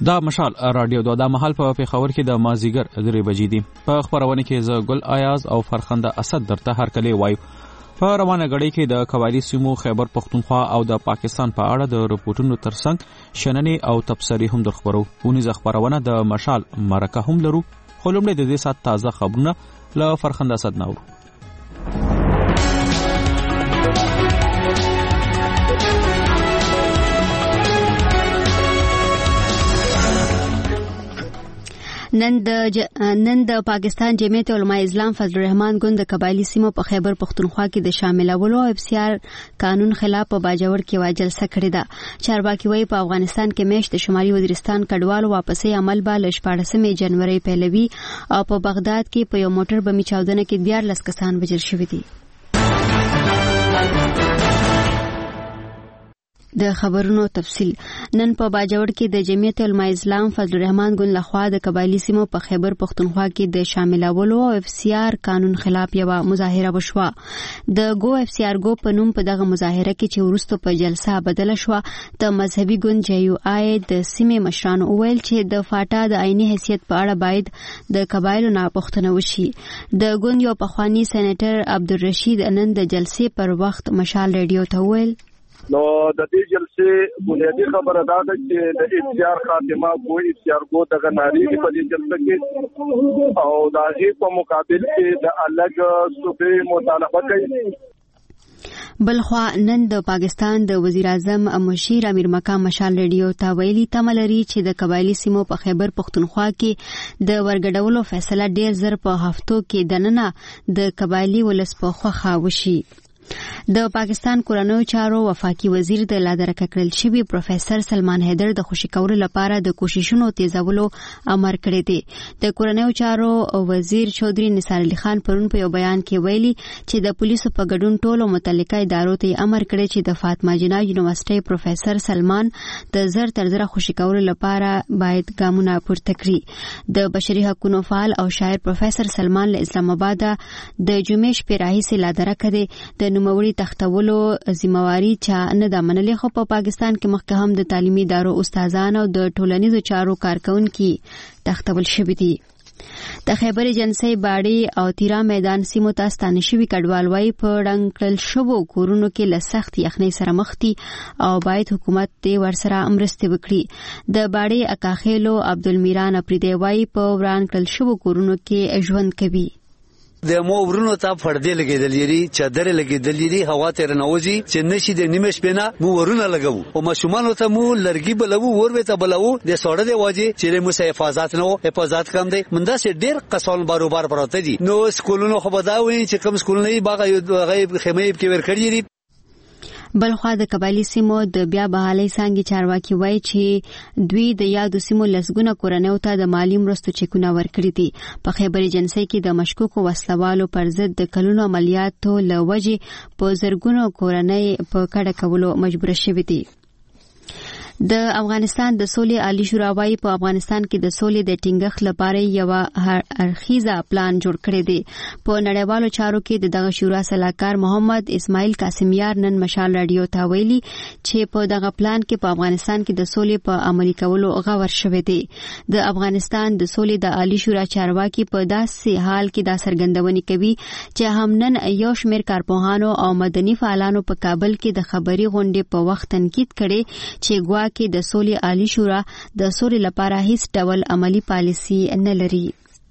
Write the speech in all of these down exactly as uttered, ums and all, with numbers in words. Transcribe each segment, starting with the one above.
دا مشال رادیو دا, دا محل په پیښور کې د مازیګر درې بجې دي. په خبرونه کې زه ګل ایاز او فرخنده اسد درته هر کله وایو. په روانه غړي کې د قبایلی سیمو خیبر پختونخوا او د پاکستان په اړه د رپورټونو ترڅنګ شننې او تبصرې هم درخبرو. ونیز خبرونه د مشال مرکه هم لرو. خو لومړی د دې سات تازه خبرونه له فرخنده اسد نور. نن د ج... نن د پاکستان جمعیت علماء اسلام فضل الرحمن ګوند د قبایلی سیمو په خیبر پختونخوا کې د شاملولو او اف سی آر قانون خلاف په باجوړ کې وا جلسه کړې ده. چارواکي وایي په افغانستان کې میاشت د شمالي وزیرستان کډوالو واپسې عمل به له شپاړسمې جنوري پیلوي او په بغداد کې په یو موټر بمي چاودنه کې دیارلس کسان وژل شوي دي. د خبرونو تفصیل. نن په باجوړ کې د جمعیت علماء اسلام فضل الرحمن ګوند لخوا د قبایلی سیمو په خیبر پختونخوا کې د شاملولو او اف سی آر قانون خلاف یو مظاهره وشوه. د گو اف سی آر گو په نوم په دغه مظاهره کې چې ورستو په جلسه بدله شوه د مذهبي ګوند جی یو آی د سیمې مشرانو وویل چې د فاټا د عیني حیثیت په اړه باید د قبایلو نه پوښتنه وشي. د ګوند یو پخوانی سېنیټر عبدالرشید نن د جلسې پر وخت مشال رادیو ته وویل نو د دې جلسې بنیادی خبره دا ده چې د اختیار خاتمه کوئی اختیار کو دغه ناری په دې جلسه کې او د هغه په مقابل کې د الګ صوبې مطالبه کوي. بلخوا نن د پاکستان د وزیر اعظم مشیر امیر مقام مشال رادیو ته ویلي تملري چې د قبایلی سیمو په خیبر پختونخوا کې د ورګډولو فیصله ډیر زر په هفتو کې دننه د قبایلی ولس په خوخه وشي. د پاکستان کورنیو چارو وفاقي وزیر د لادرکه کړل شوی پروفیسور سلمان حیدر د خوشی کولو لپاره د کوششونو تیزولو امر کړی دی. د کورنیو چارو وزیر چودري نثار علي خان پرون په یو بیان کې ویلي چې د پولیسو په ګډون ټولو متعلقه ادارو ته امر کړی چې د فاطمه جناح یونیورسيټي پروفیسور سلمان د زر تر زر خوشی کولو لپاره باید ګامونه پورته کړي. د بشري حقوقو فعال او شاعر پروفیسور سلمان له اسلام آباد د جمعې شپې راهیسې لادرکه دی د نوموړي تختولو ذمہواری چا نه د منلې. خو په پاکستان کې مخکې هم د تعلیمي ادارو استادان او د ټولنیزو چارو کارکونکو تختول شوي دي. د خیبر جنسي باړي او تیرا میدان سیمو ته ستانه شوي کډوال وايي په ډنګ کړل شوو کورونو کې له سخت یخنۍ سره مخ دي او باید حکومت دې ورسره مرسته وکړي. د باړي اکاخېلو عبدالمیران اپریدي وايي په وران کړل شوو کورونو کې ژوند کوي. د مو ورونو ته پردې لګیدل یری چادر لګیدل یری هوا تیر نوځي چې نشي د نیمه شپه نه مو ورونه لګو او مشومان ته مو لرګي بلو ور ته بلو د سوړه دی واجی چې مو سه حفاظت نو حفاظت کم دی مندا سه ډیر قصول باروبار پروت دي. نو سکولونو خو بداوي چې کوم سکولونه باغ غیب خیمه کې ور کړی. بلخوا د قبایلی سیمو د بیا بحالي څنګه چارواکي وایي چې دوی د یادو سیمو لسګونه کورنیو ته د مالی مرستو چکونه ورکړي دي. په خیبر جنسي کې د مشکوکو وسلوالو پر ضد د کلونو عملیاتو لوجې په زرګونو کورنۍ په کډه کولو مجبور شوي دي. د افغانستان د سولې عالی شورا وايي په افغانستان کې د سولې د ټینګښت لپاره یو هر اړخیزه پلان جوړ کړی دی. په نړیوالو چارو کې د دغه شورا سلاکار محمد اسماعیل قاسمیار نن مشال رادیو ته ویلي چې په دغه پلان کې په افغانستان کې د سولې په عملي کولو غور شوی دی. د افغانستان د سولې د عالی شورا چارواکي په داسې حال کې دا څرګندونې کوي چې هم نن یو شمېر کارپوهانو او مدني فعالانو په کابل کې د خبري غونډې په وخت تنقید کړي چې ګوا کې د سولې عالی شورا د سولې لپاره هیڅ ډول عملی پالیسی نه لري.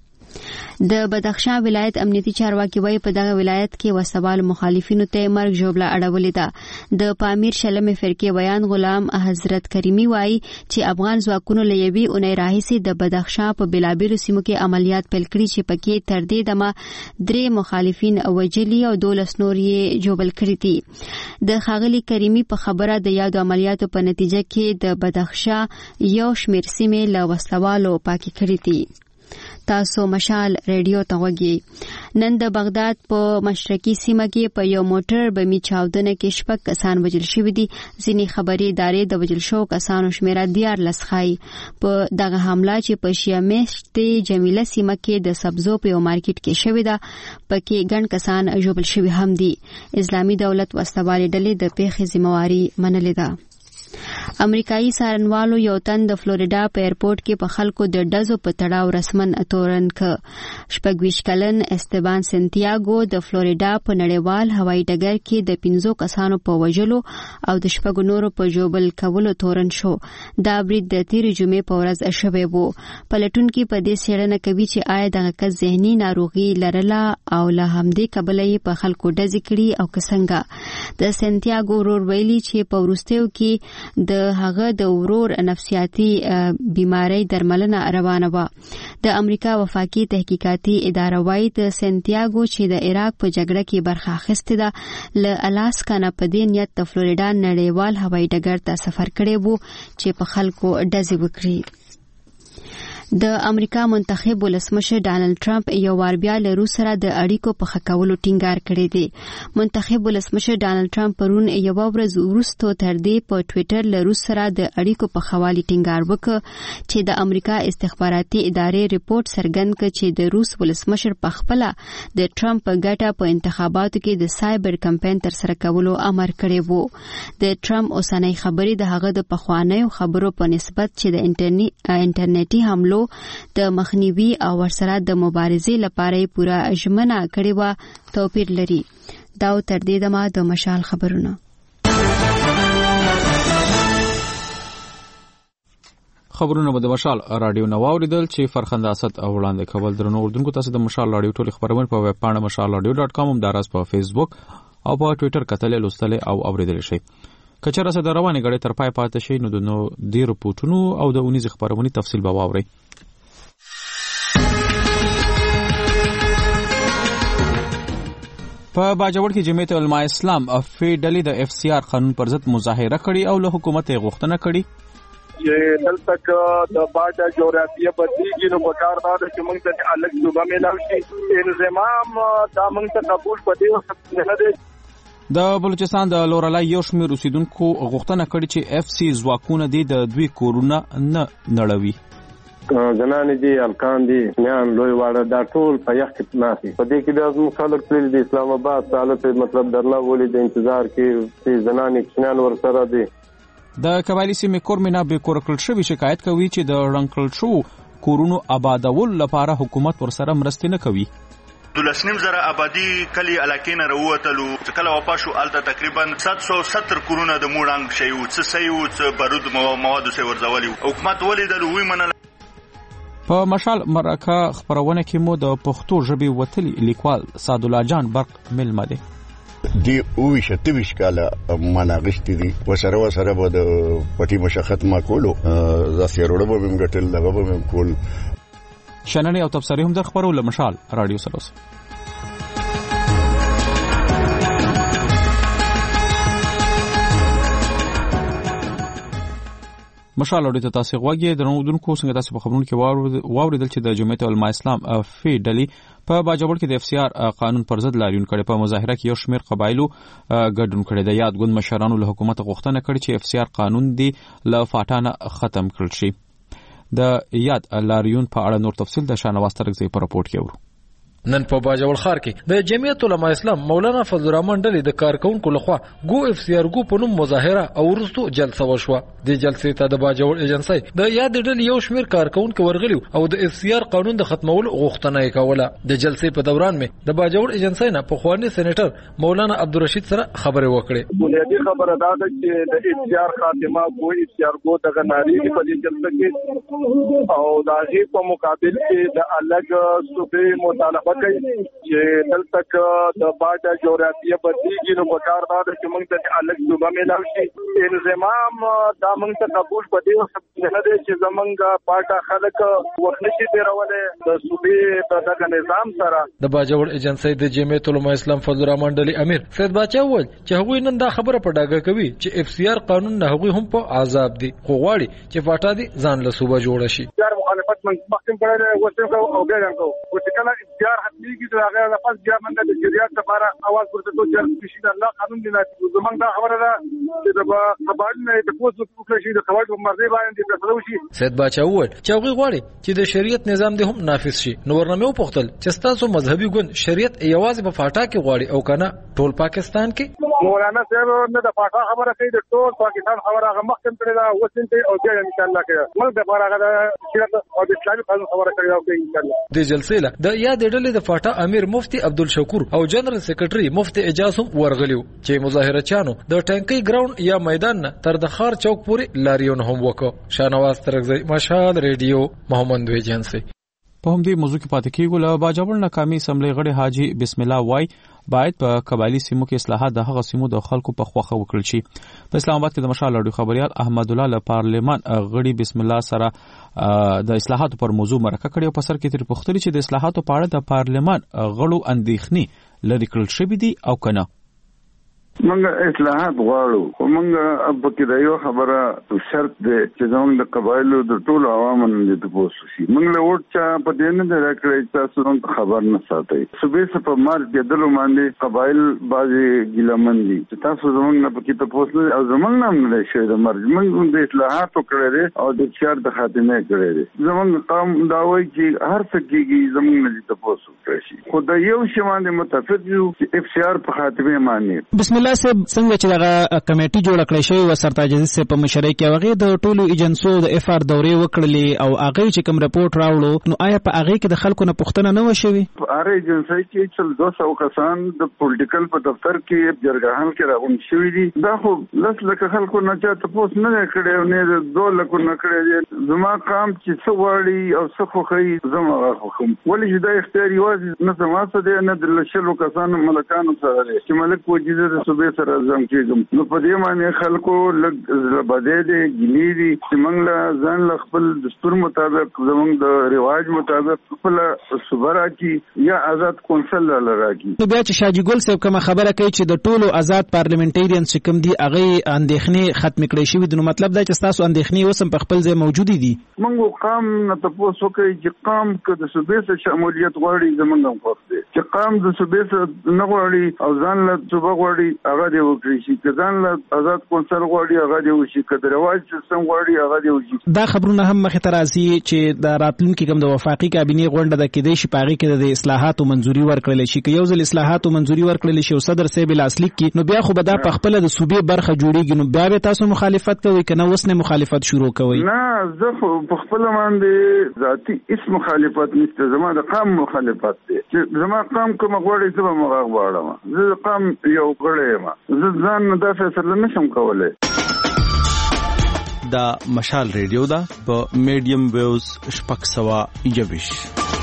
د بدخشان ولایت امنیتي چارواکي وایي په دغه ولایت کې وسوال مخالفینو ته مرګ ژوبله اړولې ده. د پامیر شلمې فرقې بیان غلام حضرت کریمی وایي چې افغان ځواکونو له یوې اونۍ راهیسې د بدخشان په بېلابېلو سیمو کې عملیات پیل کړي چې پکې تر دې دمه درې مخالفین وژلي او دولس نور یې ژوبل کړي دي. د ښاغلي کریمی په خبره د یادو عملیاتو په نتیجه کې د بدخشان یو شمېر سیمې له وسلوالو پاکې کړي دي. تاسو مشال رادیو ته وګورئ. نن د بغداد په مشرقي سیمه کې په یو موټر بمي چاودنه کې شپږ کسان وژل شوي دي. ځینې خبري ادارې د وژل شوو کسانو شمیره دیارلس ښایي. په دغه حمله چې په شیعه میشتې جمیله سیمه کې د سبزو په یو مارکیټ کې شوې ده پکې ګڼ کسان ژوبل شوي هم دي. اسلامي دولت وسلوالې ډلې د پیښې ذمہواري منلې ده. امریکایي څارنوالو یو تن د فلوریډا په ایرپورټ کې په خلکو د ډزو په تړاو رسمن تورن ک شپږویشت کلن استبان سنتیاګو د فلوریډا په نړیوال هوایي ډګر کې د پنځو کسانو په وژلو او د شپږو نورو په جوبل کولو تورن شو. دا برید د تیرې جمعې په ورځ شوی و. پلټونکي په دې څېړنه کوي چې آیا دغه کس ذهني ناروغي لرله او له همدې کبله یې په خلکو ډزې کړي او که څنګه. د سنتیاګو ورور ویلي چې په وروستیو کې د هغه د ورور نفسیاتي بیماری درملنه روانه و. د امریکا وفاقي تحقیقاتي اداره وايي د سنتیاګو چې د عراق په جګړه کې برخه اخیستې ده له الاسکا نه په دې نیت د فلوریډا نړیوال هوایي ډګر ته سفر کړی وو چې په خلکو ډزې وکړي. د امریکا منتخب ولسمشر ډانلډ ټرمپ یو وار بیا له روس سره د اړیکو په ښه کولو ټینګار کړی دی. منتخب ولسمشر ډانلډ ټرمپ پرون یو ورځ وروسته تر دې په ټوئیټر له روس سره د اړیکو په ښه والي ټینګار وکړ چې د امریکا استخباراتي ادارې ریپورت څرګند کړ چې د روس ولسمشر په خپل د ټرمپ په ګټه په انتخاباتو کې د سایبر کمپاین تر سره کولو امر کړی وو. د ټرمپ اوسنۍ خبرې د هغه د پخوانیو خبرو په نسبت چې د انټرنیټي حملو د مخنیوي او ورسره د مبارزې لپاره پوره ژمنه کړې و توپیر لري. دا تر دې دمه د مشال خبرونه. خبرونه به د مشال رادیو نو اوریدل چې فرخنده اسد او وړاندې کول درنو اردوونکو تاسو د مشال رادیو ټول خبرونه په ویب پاڼه مشال رادیو ډاټ کام هم دراز په فیسبوک او په ټوئیټر کتل لوستل او اوریدل شي. کچره سره روانه غړي تر پای پاتې شي نو د نو دی رپورټونو او د اونیز خبرونه تفصیل به واوري. په باجوړ کې جمعیت علماء اسلام افی ډلې د اف سی آر قانون پر ضد مظاهره کړې او له حکومت غوښتنه کړې چې دلته د باجا جغرافیه بدلیږي نو په کار دا چې موږ ته الګ صوبه ملاوي شي انضمام دا موږ ته قبول پدې نه دی. د بلوچستان د لورلای یو شمېر اوسیدونکو غوښتنه کړې چې اف سی ځواکونه د دوی کورونه نه نړوي. زنانې دي الکان دي میان لوی واړه دا ټول په یخ کې ناسي. په دې کې د زموږ خلک تللي د اسلام آباد حالت مطلب درنه ولې د انتظار کې چې زنانې کښنان ورسره دي. د قبایلي سیمې کورمینه به کور کړل شوی شکایت کوي چې د رنکل شو کورونو آبادول لپاره حکومت ورسره مرسته نه کوي. دولسنیم زره آبادی کلی علاقې نه راووتلو چې کله واپس شو الته تقریبا سات سو ستر کورونه د موړنګ شي او څه سي او څه بارود مواد سي ورزولي حکومت ولیدل وی منل. په مشال مرکه خبرونه کې مو د پښتو ژبې وتلی لیکوال سعد الله جان برق ملمه دی. دی اوی شتویش کاله مناغشت دي وسره وسره به د پټي مشخت ما کولو زاسیروړه به موږ ټل لغه به موږ کول. شننه او تبصره هم در خبرو له مشال رادیو سره. مشال اورید تاسو غوږی درنودونکو څنګه تاسو په خبرونو کې واوریدل چې د جمعیت علماء اسلام فی ډلې په باجوړ کې د اف سی آر قانون پر ضد لاریون کړي. په مظاهره کې یو شمېر قبایلو ګډون کړي. د یاد ګوند مشرانو له حکومت غوښتنه کړې چې اف سی آر قانون دی له فاټانه ختم کړل شي. د یاد لاریون په اړه نور تفصیل د شانواز ترغزی په راپورټ کې ورو. نن په باجوړ ښار کې د جمعیت علماء اسلام مولانا فضل الرحمن ډلې د کارکونکو لخوا ګو اف سی آر ګو په نوم مظاهره او وروسته جلسه وشوه. د جلسې ته د باجوړ ایجنسی د یاد ډلې یو شمېر کارکونکو ورغلي او د اف سی آر قانون د ختمولو غوښتنه یې کوله. د جلسې په دوران مې د باجوړ ایجنسی نه په خواني سېنیټر مولانا عبدالرشید سره خبرې وکړې. بنیادی خبره دا ده چې د اف سی آر خاتمه ګو اف سی آر ګو دغه ناری په دې جلسه کې او د هغې په مقابل کې د الګ صوبې مطالبه کوي چې دلته د باجا جغرافیه بدلیږي نو په کار دا ده چې موږ ته الګ صوبه ملاوي شي انضمام دا موږ ته قبول پدې نه دی چې زمونږ پاټا خلک وخت نشي تیرولای د صوبې په دغه نظام سره. د باجوړ ایجنسی د جمعیت علماء اسلام فضل الرحمن ډلې امیر سید باچا وویل چې هغوی نن دا خبره په ډاګه کوي چې اف سی آر قانون نه هغوی هم په عذاب دي خو غواړي چې پاټا دي ځان له صوبه جوړ شي. مخالفت من مخکې کړل او څنګه او بیا کوو چې کله اختیار حتمی کې دا هغه د پاس بیا موږ د شریعت لپاره اواز ورته کوو چې شي د الله قانون دی نه زمونږ دا خبره ده چې د قبایل نه د پوسټ وکړي شي د قواعد په مرضی باندې د فلو شي. سید باچا وویل چې هغه غواړي چې د شریعت نظام دې هم نافذ شي. نو ورنمه وپوښتل چې تاسو مذهبي ګوند شریعت یوازې په فاټا کې غواړي او کنه ټول پاکستان کې؟ مولانا صاحب نه د فاټا خبره کوي د ټول پاکستان خبره هغه مخکې کړی دا وسنته او بیا ان شاء الله کوي موږ د بارا غدا شریعت او د اسلامي قانون خبره کوي او ان شاء الله. د جلسې له د یاد ډلې د فاټا امیر مفتی عبدالشکور او جنرال سیکریټري مفتی اجاز هم ورغلیو چې مظاهره چانو د ټانکي ګراوند یا میدان نه تر د خار چوک پورې لاریون هم وکړو. شانواز ترغزی مشال ریډیو محمد ویجنسی. په همدې موضوع کې پاتې کېږو. له باجوړ ناکامي اسمبلی غړي حاجی بسم الله وای باید په قبایلی سیمو کې اصلاحات د هغه سیمو د خلکو په خوخه وکړل شي. په اسلام آباد کې د مشال اډو خبريال احمد الله له پارلمان غړي بسم الله سره د اصلاحاتو پر موضوع مرکه کړې او په سر کې تر پوښتنې چې د اصلاحاتو په اړه د پارلمان غړو اندېښنې لري کړل شوې دي او کنه. منګه اصلاحات غواړو خو منګه په کې د یو خبره شرط دی چې زموږ د قبایلو د ټولو عوامو نه د پوسو شي. موږ له وټ چا په دې نه درکړی تاسو نن خبر نه ساتي. صوبې څخه په مارچ کې دلو باندې قبایل بازي ګیلمن دي چې تاسو زموږ نه په کې ته پوسو او زموږ نام نه شي د مرج موږ د اصلاحاتو کړی او د چار د خاتمه کړی. زموږ قوم دا وایي چې هر څه کېږي زموږ نه د پوسو کړی شي. خو د یو شی باندې متفق یو چې اف سی آر په خاتمه باندې بسم الله صاحب څنګه چې دغه کمیټي جوړ کړی شوی و سرتاج عزیز صاحب په مشرۍ کې هغه د ټولو ایجنسو د اف آر دورې وکړلې او هغه چې کوم رپورت راوړو نو آیا په هغه کې د خلکو نه پوښتنه نه وشوي؟ په هر ایجنسي کې چې دوه سوه کسان د پولیټیکل په دفتر کې جرګهان کې راغون شوي دي. دا خو لس لکه خلکو نه چا تاسو نه کړی او نه دوه لکه نه کړی. زما قام چې څه غواړي او څه خوښي زما خوښم ولې چې دا اختیار یوازې نه زما څه دی نه د لشلو کسانو ملکانو سره دی چې ملک وجیزه د صوبې سره زم کېږم. نو په دې باندې خلکو لږ بده دي ګلی دي چې موږ له ځان له خپل دستور مطابق زموږ د رواج مطابق خپل صوبرا کې یا آزاد کونسل لراږي. نو بیا چې شاجي ګل صاحب کوم خبره کوي چې د ټولو آزاد پارلیمنټریان چې کوم دي هغه اندېښنې ختم کړي شوی دي نو مطلب دا چې تاسو اندېښنې اوسم په خپل ځای موجود دي. موږ قام نه تاسو کوي چې قام کې د صوبې سره شمولیت غواړي زموږ هم وخت دي چې قام د صوبې سره نه غواړي او ځان له صوبه غواړي هغه دی وکړي شي که ځان له آزاد کونسل غواړي هغه دی وشي که د رواج سیستم غواړي هغه دی وشي. دا خبرونه هم مخې ته راځي چې د راتلونکي کوم د وفاقي کابینې غونډه د کېدای شي په هغې کې د اصلاحاتو منظوري ورکړلی شي. که یو ځل اصلاحاتو منظوري ورکړلی شي او صدر صاحب لاسلیک کړي نو بیا خو به دا په خپله د صوبې برخه جوړېږي نو بیا به تاسو مخالفت کوئ که نه اوس نه مخالفت شروع کوئ؟ نه زه خو په خپله باندې ذاتي هېڅ مخالفت نشته. زما د قام مخالفت دی چې زما قام کومه غواړي زه به هم هغه غواړم. زه د قام یو غړی یم. زه ځان نه دا فیصله نشم کولی. دا مشال ریډیو ده په میډیم ویوز شپږ سوه یوویشت.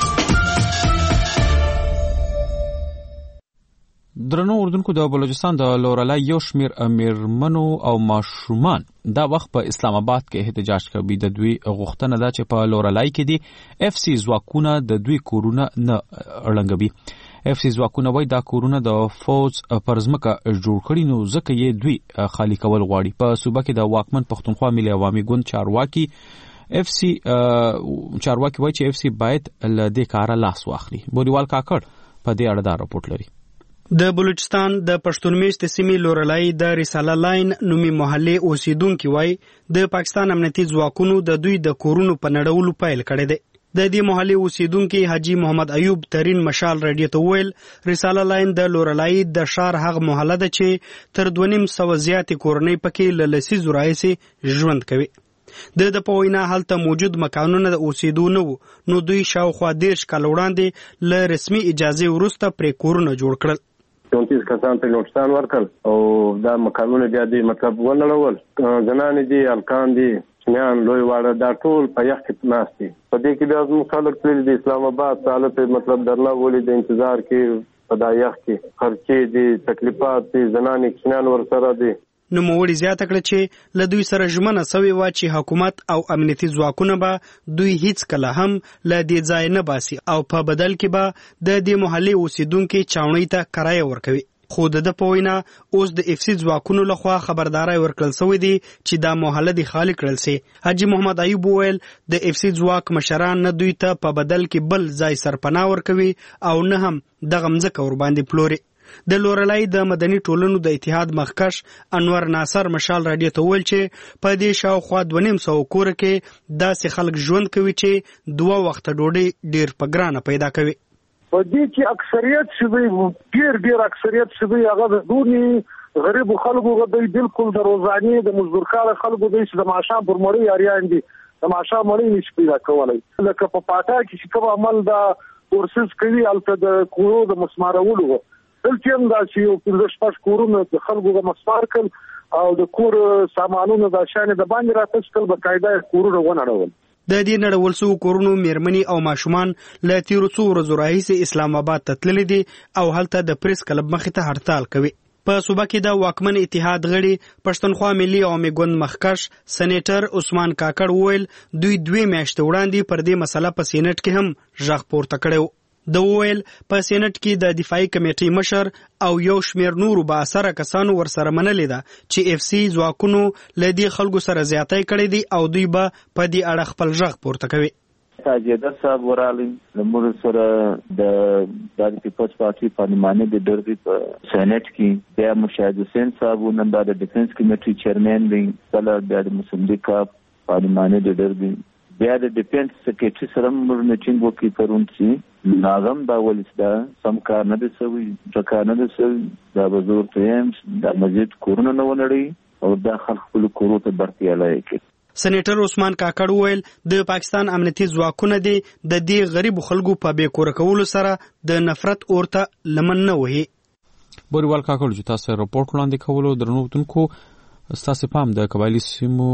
درنو اردوونکو د بلوچستان د لورلای یو شمیر میرمنو او ماشومان دا وخت په اسلام آباد کې احتجاج کوي. د دوی غوښتنه ده چې په لورلای کې دي اف سی ځواکونه د دوی کورونه نه اړنګوي. اف سی ځواکونه وایي دا کورونه د فوج پر ځمکه جوړ کړي نو ځکه یې دوی خالي کول غواړي. په صوبه کې د واکمن پښتونخوا ملي عوامي ګوند چارواکي اف سی چارواکي وایي چې اف سی باید له دې کاره لاس واخلي. بوریوال کاکړ په دې اړه دا راپورټ لري. د بلوچستان د پښتون میشت سیمې لورلای د رساله لاین نومي محلې اوسیدونکو وای د پاکستان امنیتي ځواکونو د دوی د کورونو په نړولو پیل کړی دی. د دې محلې اوسیدونکو حاجی محمد ایوب ترین مشال رادیو ته ویل رساله لاین د لورلای د شار هغه محله ده چې تر دوه نیم سوه زیاتې کورنۍ پکې له لسیزو راهیسې ژوند کوي. د د په وینا هلته موجود مکانونه د اوسېدو نه وو نو دوی شاوخوا دېرش کاله وړاندې له رسمي اجازې وروسته پرې کورونه جوړ کړل. چونتیس کسان په نوښتان ورکړل او دا مکانونه بیا دې مطلب ونړول. زنانې دي هلکان دي چینیان لوی واړه دا ټول په یخ کې ناست دي. په دې کې بیا زموږ خلک تللي د اسلام آباد حالت مطلب درنه ولي د انتظار کې په دا یخ کې خرچې دي تکلیفات دي زنانې چینیان ورسره دي. نو موړي زیاته کړه چې له دوی سره ژمنه سوې وه چې حکومت او امنیتي ځواکونه به دوی هیڅ کله هم له دې ځای نه باسي او په بدل کې به د دې محلې اوسیدونکو چاونۍ ته کرایه ورکوي. خو د په وینا اوس د اف سی ځواکونو لخوا خبرداري ورکړل شوې دي چې دا موهله د خالی کړل سي. حاجی محمد ایوب وویل د اف سی ځواک مشران نه دوی ته په بدل کې بل ځای سرپناه ورکوي او نه هم دغه مځکه ور باندې پلوري. د لورلای د مدني ټولنو د اتحاد مخکش انور ناصر مشال رادیو ته ویل چې په دې شاوخوا دوه نیم سوه کور کې داسې خلک ژوند کوي چې دوه وخته ډوډۍ ډیر په ګرانه پیدا کوي. په دې کې اکثریت چې ډیر ډیر اکثریت چې هغه د دونی غریب خلکو غوډي بالکل د روزاني د مزدورکار خلکو د د معاشام پر مړی اړیان دي د معاشام مړی نشي پیدا کولای. لکه په پاټا کې چې کوم عمل دا کورسز کوي البته د کورو د مسمارولو دلته هم دا چې یو پنځه شپږ کورونه د خلکو د مسمار کړ او د کور سامانونو د شان د باندې راتشکل به قاعده کورونه ونړول. د دې نړول سو کورونو میرمنی او ماشومان له تیرو څو ورځو راهیسې اسلام آباد ته تللي دي او هلته د پریس کلب مخې ته هړتال کوي. په صوبه کې د واکمن اتحاد غړي پښتونخوا ملي عوامي ګوند مخکش سېنیټر عثمان کاکړ وویل دوی دوی میاشتې وړاندې پر دې مسله په سېنات کې هم ژغ پورته کړو. د وویل په سېنات کې د دفاعي کمیټې مشر او یو شمیر نورو با اثر کسانو ورسره منلې ده چې اف سی ځواکونو له دې خلکو سره زیاتۍ کړې دي او دوی به په دې اړه خپل ژغ پورته کوي. تاجیدر صاحب ورالي لمر سره د د پیپلز پارټي پارلماني د ډربي په سېنات کې د مشاهد حسین صاحب نن د ډیفنس کمیټې چیرمن دی بل د مسلم لیگ پارلماني د ډربي بیا د ډیفنس سیکریټري سره موږ میټینګ وکړ پرون چې ناغم دا ولسدا سم کار نه دي سوي ځکه نه دي سوي دا بزور ټیم د مزید کورونه نه ونړي او دا خلک خپل کورو ته برتیاله کوي. سېنیټر عثمان کاکړ وویل د پاکستان امنیتي ځواکونه دي د دې غریب خلکو په بې کور کولو سره د نفرت اورته لمن نه وهي. بوریوال کاکړ چې تاسو راپورټ وړاندې کولو درنوتونکو ستاسو پام د قبایلی سیمو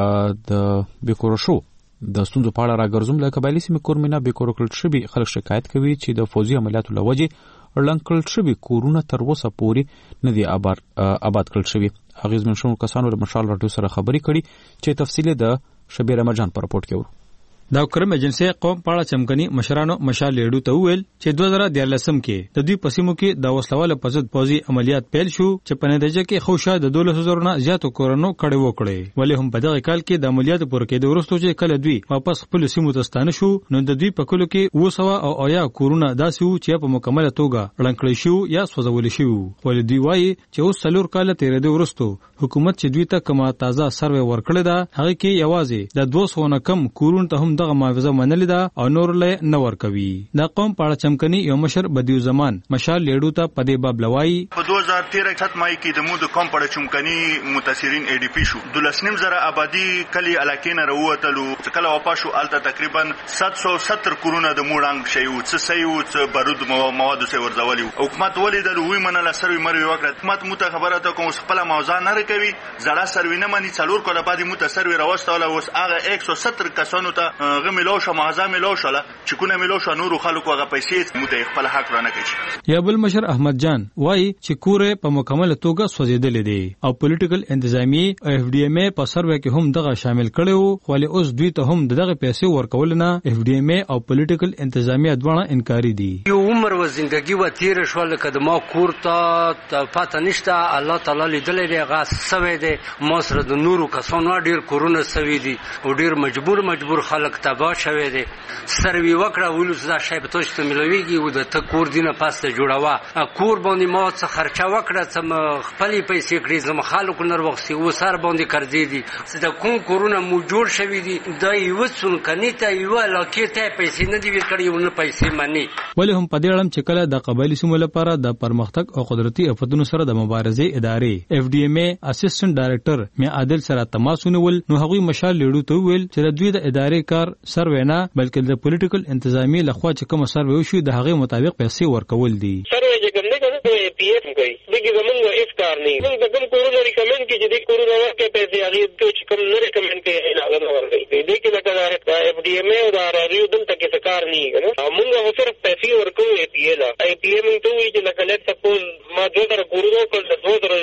د بې کور شو د ستونزو په اړه راګرځوم. له قبایلی سیمې کورمینه بې کور کړل شوي خلک شکایت کوي چې د فوزي عملیاتو له وجې ړنګ کړل شوي کورونه تر اوسه پورې نه دي آباد آباد کړل شوي. اغیزمن شوو کسانو له مشال راډیو سره خبرې کړي چې تفصیل د شبیر مرجان پر راپورټ کې ورو. د کرم ایجنسی قوم پاړه چمکني مشرانو مشال لیډو ته ویل چې دوه زره دیارلسم کې د دوی پسیمو کې د وسلواله په ضد پوزي عملیات پیل شو چې په نتیجه کې خوشا د دولس زره نه زیاتو کورونو کړي وکړي. ولې هم په دغه کال کې د عملیات پور کې د ورستو چې کله دوی واپس خپل سیمو ته ستانه شو نو د دوی په کلو کې وسوا او ایا کورونه داسې وو چې په مکمله توګه ړنګ شو یا سوځول شو. ولې دوی وایي چې اوس څلور کال تیرې د ورستو حکومت چې دوی ته کومه تازه سروې ورکړه ده هغه کې یوازې د دوه سوه نه کم کورونو ته هم دغه معاوضه لیدا او نور له نور کوي. د قوم پاړه چمکني یو مشر بدیو زمان مشال لیډو ته پدې باب لوای په دوه زره تیرہ سات مای کې د مو د قوم پاړه چمکني متاثرین ای ډی پی شو دولسنیم زره آبادی کلی علاقې نه وروتلو چې کله واپس شو الته تقریبا سات سوه ستر کورونه د موړنګ شیو څه سیو څه بارود مواد سه ورځولي. حکومت ولیدل وی منله سروي مروي وکړه حکومت مو ته خبره ته کوم خپل موضوع نه کوي زړه سروي نه مانی څلور کله بعد مو ته سروي راوستله اوس هغه یک سوه ستر کسانو ته غملو شو معاذ ملو شاله چې کو نه ملو شو نور خلکو هغه پیسې مو ته خپل حق رانه کوي. یا بل مشر احمد جان وای چې کورې په مکمل توګه سوځیدلې دي او پولیټیکل انتظامی او اف ډی ام ای په سروې کې هم دغه شامل کړو خو له اوس دوی ته هم دغه پیسې ورکول نه اف ډی ام ای او پولیټیکل انتظامی دواړه انکاری دي. یو عمر و زندگی و تیر شو لکه د ما کور ته پاته نشته الله تعالی لیدلې دی غاس سوي دي مو سره د نورو کسانو ډیر کورونه سوي دي او ډیر مجبور مجبور خلک تباه شوي دي. سروي وکړه ولوس دا شی په توشته ملويږي او د تکور دینه پاسته جوړاوه کور باندې ما څه خرچه وکړه څه خپلې پیسې کړې زم خلکو نر وخت او سر باندې قرضې دي د کوم کورونه مو جوړ شوي دي دا یو څون کني ته یو لکه ته پیسې نه دی ورکړي او نه پیسې مانی. ولې هم په دې اړه چې کله د قبایلی سیمو لپاره د پرمختګ او قدرتي افتونو سره د مبارزې ادارې اف ډی ام ای اسسټنټ ډایریکټر مې عادل سره تماس ونیول نو هغوی مشال لیډو ته ویل چې د دوی د ادارې کار سروې نه بلکې د پولیټیکل انتظامی لخوا چې کوم سروې وشي د هغه مطابق پیسې ورکول دي. سروې چې کوم نه کوي پی ایف کوي دغه زمونږ هیڅ کار نه موږ د کوم کورونو ریکمند کې چې د کورونو ورکې پیسې هغه چې کوم نه ریکمند کوي هغه نه ورکوي دي کې لکه د اف ډی ام ای او د ار ار یو دلته کې څه کار نه کوي موږ صرف پیسې ورکوي ای پی ای لا ای پی ای موږ ته وی چې لکه لیټ سپوز ما دوه در کورونو کول د دوه در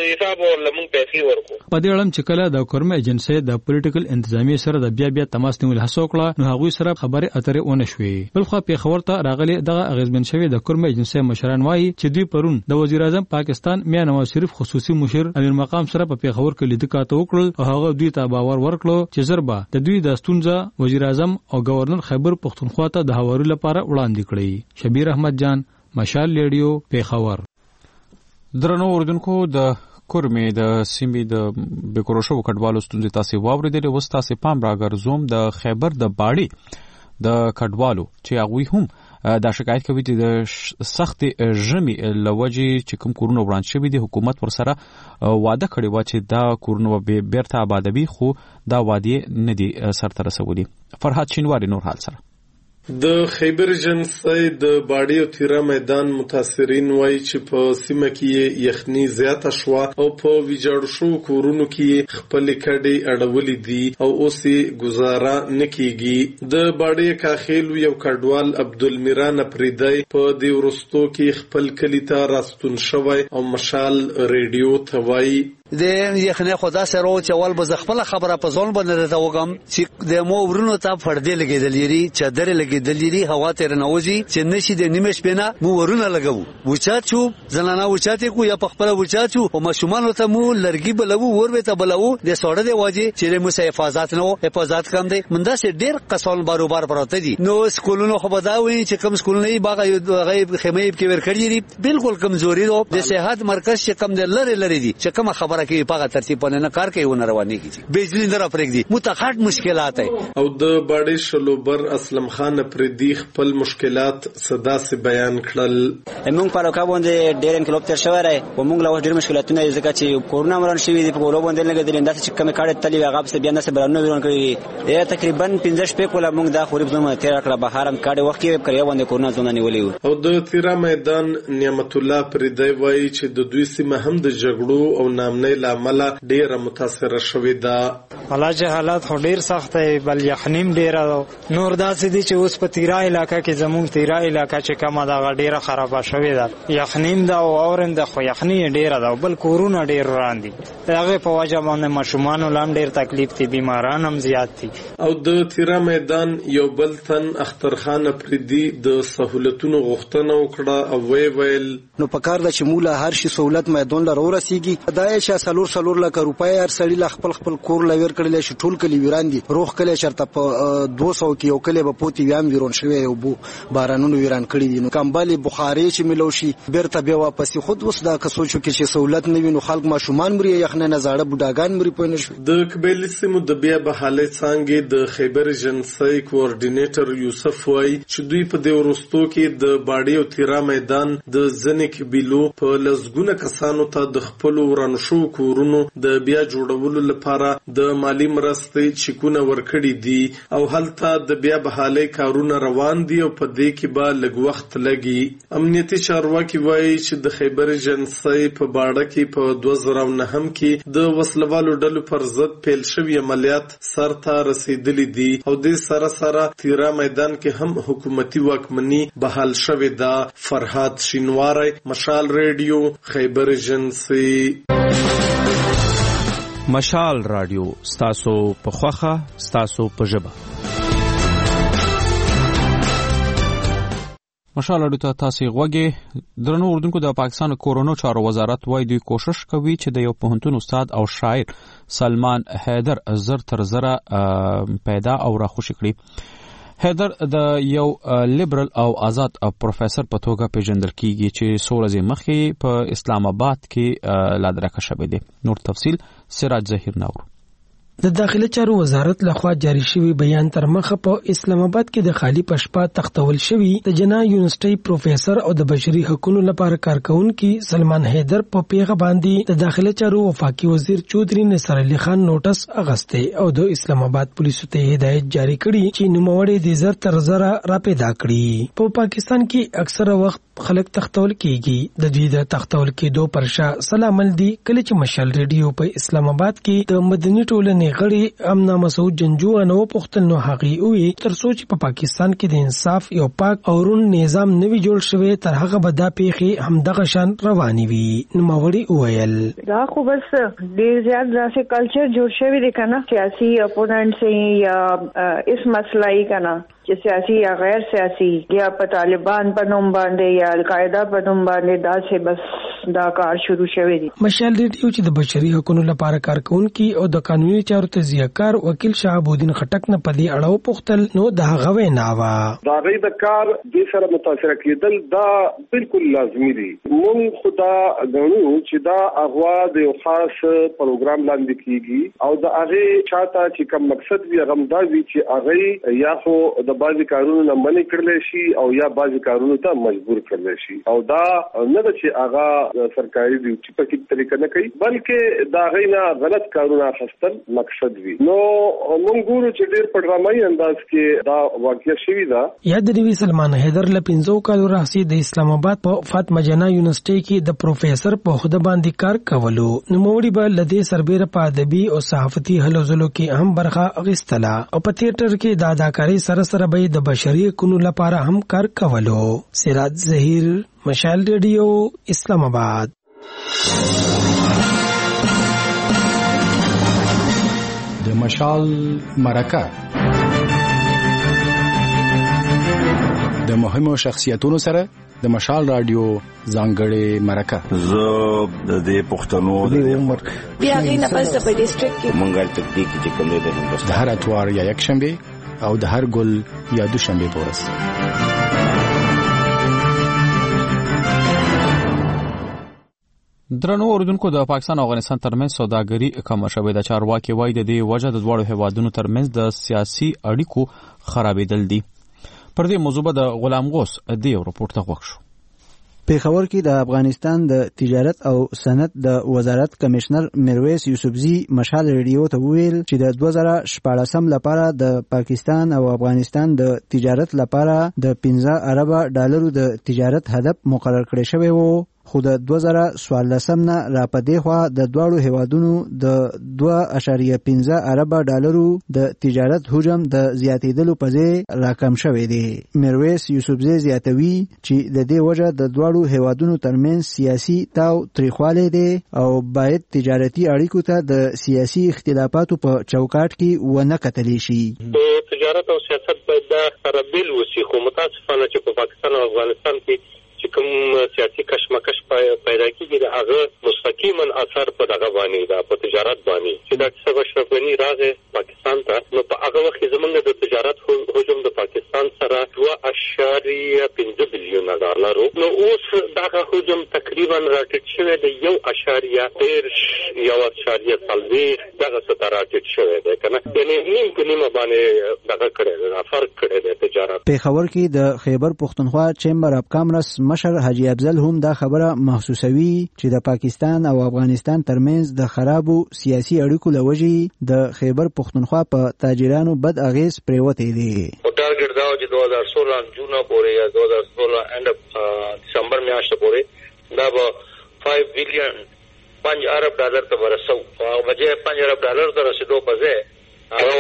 حساب ورله موږ پیسې ورکو. په دې اړه چې کله د کورم ایجنسی د پولیټیکل انتظامی سره د بیا بیا تماس نیول هڅه وکړه نو هغوی سره خبرې اترې ونه شوې. بل خو پیښور ته راغلي دغه اغیزمن شوی د کورم ایجنسی مشران وایي چې دوی پرون د وزیر اعظم پاکستان میا نواز شریف خصوصي مشر امیر مقام سره په پیښور کې لیدل کاته وکړل او هغه دوی ته باور ورکړو چې زربا د دوی د ستونزه وزیر اعظم او گورنر خیبر پختونخوا ته د هواري لپاره وړاندې کړی. شبیر احمد جان، مشال ریډیو، پیښور. درنو اوردونکو د کورمې د سیمې د بیکوروشو کډوالو ستونزې تاسو واوریدلې. وستا سي پام راګرزوم د خیبر د باړي د کډوالو چې هغه هم دا شکایت کوي چې د سخت ژمي لوجي چې کوم کورونه وړاندې شوی دی حکومت ور سره وعده کړی و چې دا کورونه به بیرته آبادوي خو دا وعده نه دي سرته رسولي. فرحات شینواری نور حال سره. د خیبر جنسي د باړي او تیرا میدان متاثرین وایي چې په سیمه کې یخني زیاته شو او په ویجاړ شو کورونو کې خپل کډي اړولې دي او اوسې گزاره نکېږي. د باړي کاخیل یو کډوال عبدالمیران پریدای په دی ورستو کې خپل کلی ته راستون شوی او مشال ریډیو ته وایي د یخنه خدا سره او چول به خپل خبره په ځون باندې راته وګم چې د مو ورونو ته پردې لګیدل یری چادر لګیدل یری هوا تیر نوځي چې نشي د نیمه شپنه مو ورونه لګو وچاچو زنانه وچاتې کو یا په خپل وچاچو او مشومان ته مو لرګي بلوو ورته ته بلوو د سوړه دی واجی چې مو حفاظت نو حفاظت کم دی مندا سه ډیر قصول باروبار پروت دي. نو سکولونو خو بداوي چې کم سکول نه باغ غیب خیمه کې ور کړی دي بالکل کمزوري دو د صحت مرکز چې کم د لری لری دي چې کوم خبره کې په ترتیب باندې نه کار کوي ونه رواني کیږي بجلی نه را پرېږدي متخاط مشکلات او د باړي شلوبر اسلم خان پردي خپل مشکلات صدا سے بیان کړل. موږ په راکا باندې ډېر انقلاب تر شوی راي او موږ له ډېر مشکلاتونه ځکه چې کورونا مران شوی دی په ګولو باندې لګیدل انداسه چې کوم کار تللی هغه څه بیان نه برانو ورون کړی دی تقریبا پنځه شپې کوله موږ د خوري زموږ تیر کړه بهارم کاډ وخت کې کړی باندې کورونا زونه نیولې او د تیرا میدان نعمت الله پردي وایي چې د دوی سیمه هم د جګړو او نامنۍ لامل ډیره متاثره شوې ده. حالات حالات خو ډیر سخت دی بل یخنیم ډیر نور داسې دي چې اوس په تیرا علاقې کې زموږ تیرا علاقې چې کومه دا ډیره خرابه شوې ده یخنیم دا او اورند خو یخنی ډیره ده بل کورونه ډیر وړاندې هغه په وجه باندې مشومان لام ډیر تکلیف دي بیماران هم زیات دي. او د تیرا میدان یو بل تن اخترخان پردي د سہولتونو غوښتنه وکړه او وی ویل نو پکار د شموله هر شي سہولت میدان لرو رسیږي دا یې سلور سلور لک روپۍ هر سړی ل خپل خپل کور لور کړل شي ټول کلی ویران دي روخ کله شرط په دوه سوه کې یو کلی په پوتی ویام ویرون شوی او بو بارانونو ویران کړی دي. نو کمبالي بخاري چې ملوشي بیرته بیا واپس خود اوس دا کسوچو کې چې سہولت نه وینو خلک ما شومان مري یخنه نه زاړه بډاګان مري پوینه شو. د قبایلی سیمو د بیا بحاله څنګه د خیبر جنسي کوارډینیټر یوسف وای چې دوی په دې ورستو کې د باړي او تیرا میدان د ځنک بیلو په لزګونه کسانو ته د خپل ورانشو کورونو د بیا جوړولو لپاره د مالی مرستې چکونه ورکړي دي او هلته د بیا بحاله کارونه روان دي او په دې کې به لږ وخت لګي. امنیتي چارواکي وایي چې د خیبر جنسي په باړه کې په دوه زره نه هم کې د وسلوالو ډلو پر ضد پیل شوی عملیات سرته رسیدلي دي او د سره سره تیرا میدان کې هم حکومتي واکمني بحال شوې ده. فرحات شینواری، مشال ریډیو، خیبر جنسي. مشال رادیو ستاسو په خوخه ستاسو په ژبه. مشال رادیو ته تاسو غوږی. درنو اردوونکو د پاکستان کورونو چارو وزارت وایي دوی کوشش کوي چې د یو پوهنتون استاد او شاعر سلمان حیدر زر تر زره پیدا او راخوشي کړي. حیدر د یو لیبرل او آزاد پروفیسور په توګه پیژندل کیږي چې څو ورځې مخکې په اسلام آباد کې لادرکه شوی دی. نور تفصیل سراج ظهیر نور. د داخله چارو وزارت لخوا جاری شوی بیان تر مخه په اسلام آباد کې د خالی پشپا تختول شوی د جنا یونیورسيټي پروفیسور او د بشري حقوقو لپاره کارکونکي سلمان حیدر په پیغه باندې د داخله چارو وفاقي وزیر چودري نصر علي خان نوټس اغسته او د اسلام آباد پولیسو ته هدایت جاری کړي چې نوموړي د زر تر زره را پیدا کړي. په پاکستان کې اکثره وخت خلک تختول کیږي. د دوی د تختول کېدو پر شا سلامل دي کله چې مشال ریډیو په اسلام آباد کې د مدني ټولنې غړي امنا مسعود جنجو نو پختل نو هغه وی تر سوچ په پاکستان کې د انصاف یو پاک او رون نظام نوي جوړ شوی تر هغه بدا پیخي همدغه شان رواني وي. نو موري ویل دا خو بس ډیر زیات راسه کلچر جوړ شوی دی کنه سیاسي اپوننټ سي یا اس مسله یې کنه چې سیاسي یا غیر سیاسي یا په طالبان په نوم باندې یا القاعده په نوم باندې دا څه بس دا کار شروع شوی دی. مشال ریډیو چې د بشري حقوقو لپاره کارکونکي او د قانوني چارو تزیهکار وکیل شهاب الدین خټک نه پدی اړه پوښتل نو دا غوې ناوا دا غي د کار د سره متاثر کېدل دا بالکل لازمي دي. مونږ خدا غواړو چې دا اغوا د یو خاص پروګرام لاندې کیږي او د هغه چاته چې کوم مقصد وي هغه دا وي چې هغه یا خو د بعضی کارونو نه منع کړل شي او یا بعضی کارونو ته مجبور کړل شي او دا نه د چې هغه سرکاري ډیوټي په کې طریقه نه کوي بلکې دا غینا غلط کارونه خستل مقصد وي. نو موږ ګورو چې ډیر په ډرامایي انداز کې دا واقعیا شوی دا. یاد دی سلمان حیدر له پنځو کالو راځي د اسلام آباد په فاطمه جنا یونیورسيټي کې د پروفیسور په خود باندې کار کولو. نو موړي به لدې سربېره په ادبي او صحافتي هلو ځلو کې هم برخه اغستله او په تیاتر کې د اداکاري سره سره به د بشري حقوقو لپاره هم کار کولو. سراج ظهیر مشال ریډیو اسلام آباد. د مشال مرکه د مهمو شخصیتونو سره د مشال رادیو ځانګړې مرکه. زه د دې پښتنو د عمر بیا غي نه پس په ډیسټریکټ کې مونږه تکدیک چې کوم دی د هندوستان د هر اتوار یا یک شنبه او د هر ګل یا دوشنبه پورس. درنو اوردونکو د پاکستان او افغانستان ترمنځ سوداګري کم شوې د چارواکي وای د دې وجه د دوه هیوادونو ترمنځ د سیاسي اړیکو خرابېدل دي. پر دې موضوع د غلام غوث د یو رپورت غوښ شو. پیښور کې د افغانستان د تجارت او صنعت د وزارت کمشنر میرویس یوسفزي مشال ریډیو ته ویل چې د دوه زره شپاړسم لپاره د پاکستان او افغانستان د تجارت لپاره د پنځه اربه ډالرو د تجارت هدف مقرر کړی شوی وو خو د دوه زره څوارلسم نه راپدې خوا د دواړو هیوادونو د دوه اعشاریه پنځه اربه ډالرو د تجارت حجم د زیاتېدلو په ځای راکم شوی دی. میرویس یوسفزي زیاتوي چې د دې وجه د دواړو هیوادونو ترمنځ سیاسي تاو تریخوالی دی او باید تجارتي اړیکو ته د سیاسي اختلافاتو په چوکاټ کې ونه کتلی شي. تجارت او سیاست باید دا سره بیل وسی خو متاسفانه چې په پاکستان او افغانستان کې چې کوم سیاسي کشمکش پیدا کیږي د هغه مستقیما اثر په دغه باندې دا په تجارت باندې چې دا څه اشرف غنی راغې پاکستان ته نو په هغه وخت زمونږ د تجارت حجم د پاکستان سره دوه اعشاریه پنځه بلیون ډالر نو اوس دغه حجم تقریبا راټیټ شوی دی یو اعشاریه دېرش یو اعشاریه څلوېښت دغه څه راټیټ شوی دی کنه یعنی نیم په نیمه باندې دغه کړی دی فرق کړی دی تجارت. پیښور کې د خیبر پښتونخوا چیمبر اف کامرس مشر حاجی افضل هم دا خبره محسوسوي چې د پاکستان او افغانستان ترمنځ د خرابو سیاسي اړیکو لوجې د خیبر پښتونخوا په تاجرانو بد اغیز پریوتی دی. او ټارګټ دا چې دوه هزار سولہ جون پورې یا دوه هزار سولہ اند دسمبر میاشت پورې دا به پنځه بلین پنځه ارب ډالر ته ورسو او بجې پنځه ارب ډالر ته رسیدو په ځای هغه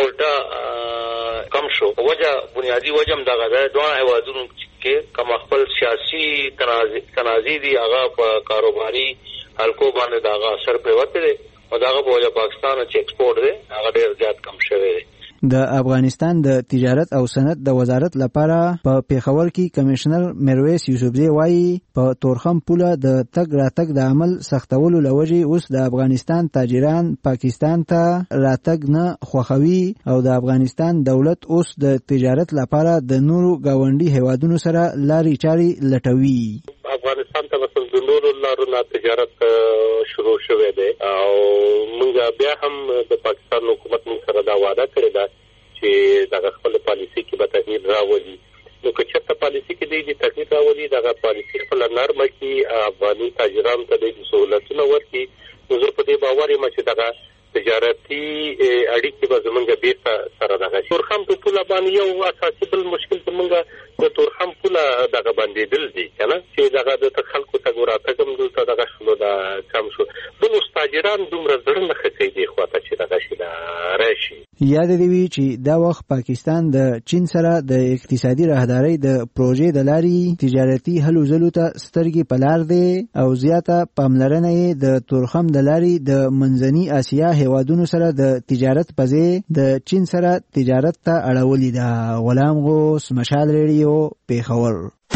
ولټا کم شو. وجه بنیادی وجه هم دغه ده دوه هیوادونو کې کوم خپل سیاسي تنازع دي هغه په کاروباري حلقو باندې دغه اثر پریوته دي او دغه په وجه پاکستان چې ایکسپورټ دی هغه ډیر زیات کم شوی دی. د افغانستان د تجارت او صنعت د وزارت لپاره په پیښور کې کمشنر میرویس یوسفزي وایي په تورخم پوله د تګ راتګ د عمل سختولو لوجې اوس د افغانستان تاجران پاکستان ته راتګ نه خوښوي او د افغانستان دولت اوس د تجارت لپاره د نورو گاونډي هیوادونو سره لارې چارې لټوي. افغانستان ته مثلا د نورو لارو نه تجارت شروع شوه دی او موږ بیا هم د پاکستان حکومت موږ سره دا وعده کړې ده چې دغه خپل پالیسي کې به تغییر راولي. نو که چېرته پالیسي کې دی تغییر راولي دغه پالیسي خپل نرمه کې افغاني تاجرانو ته د سہولتونو ورکړي نو زه په دې باور یم چې دغه تجارتي اړیکې به زمونږ بیرته سره دغه تورخم په پوله باندې یو اساسي بل مشکل زمونږ د تورخم پوله دغه بندېدل دي کنه چې دغه د خلکو ته ګوراتګم دلته دغه شلو دا کم شو بل استاجران دومره زړه نه خڅې دي خواته چې دغه شي دا راشي. یاد دی وی چې دا وخت پاکستان د چین سره د اقتصادي راهدارۍ د پروژې د لارې تجارتي هلو ځلو ته سترګې په لار دی او زیاته پاملرنه یې د تورخم د لارې د منځني اسیا هیوادونو سره د تجارت په ځای د چین سره تجارت ته اړولې ده. غلام غوث، مشال ریډیو، پیښور.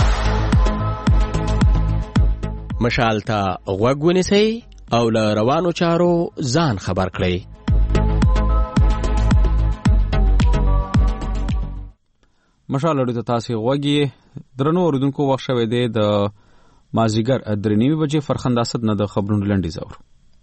مشال ته غوږ ونیسئ او له روانو چارو ځان خبر کړئ. مشال اړو ته تاسو غوږی درنو اوردونکو وخت شوه دی د مازیګر درې نیمې بجې فرخنده اسد نه د خبرونو لنډیز اورو.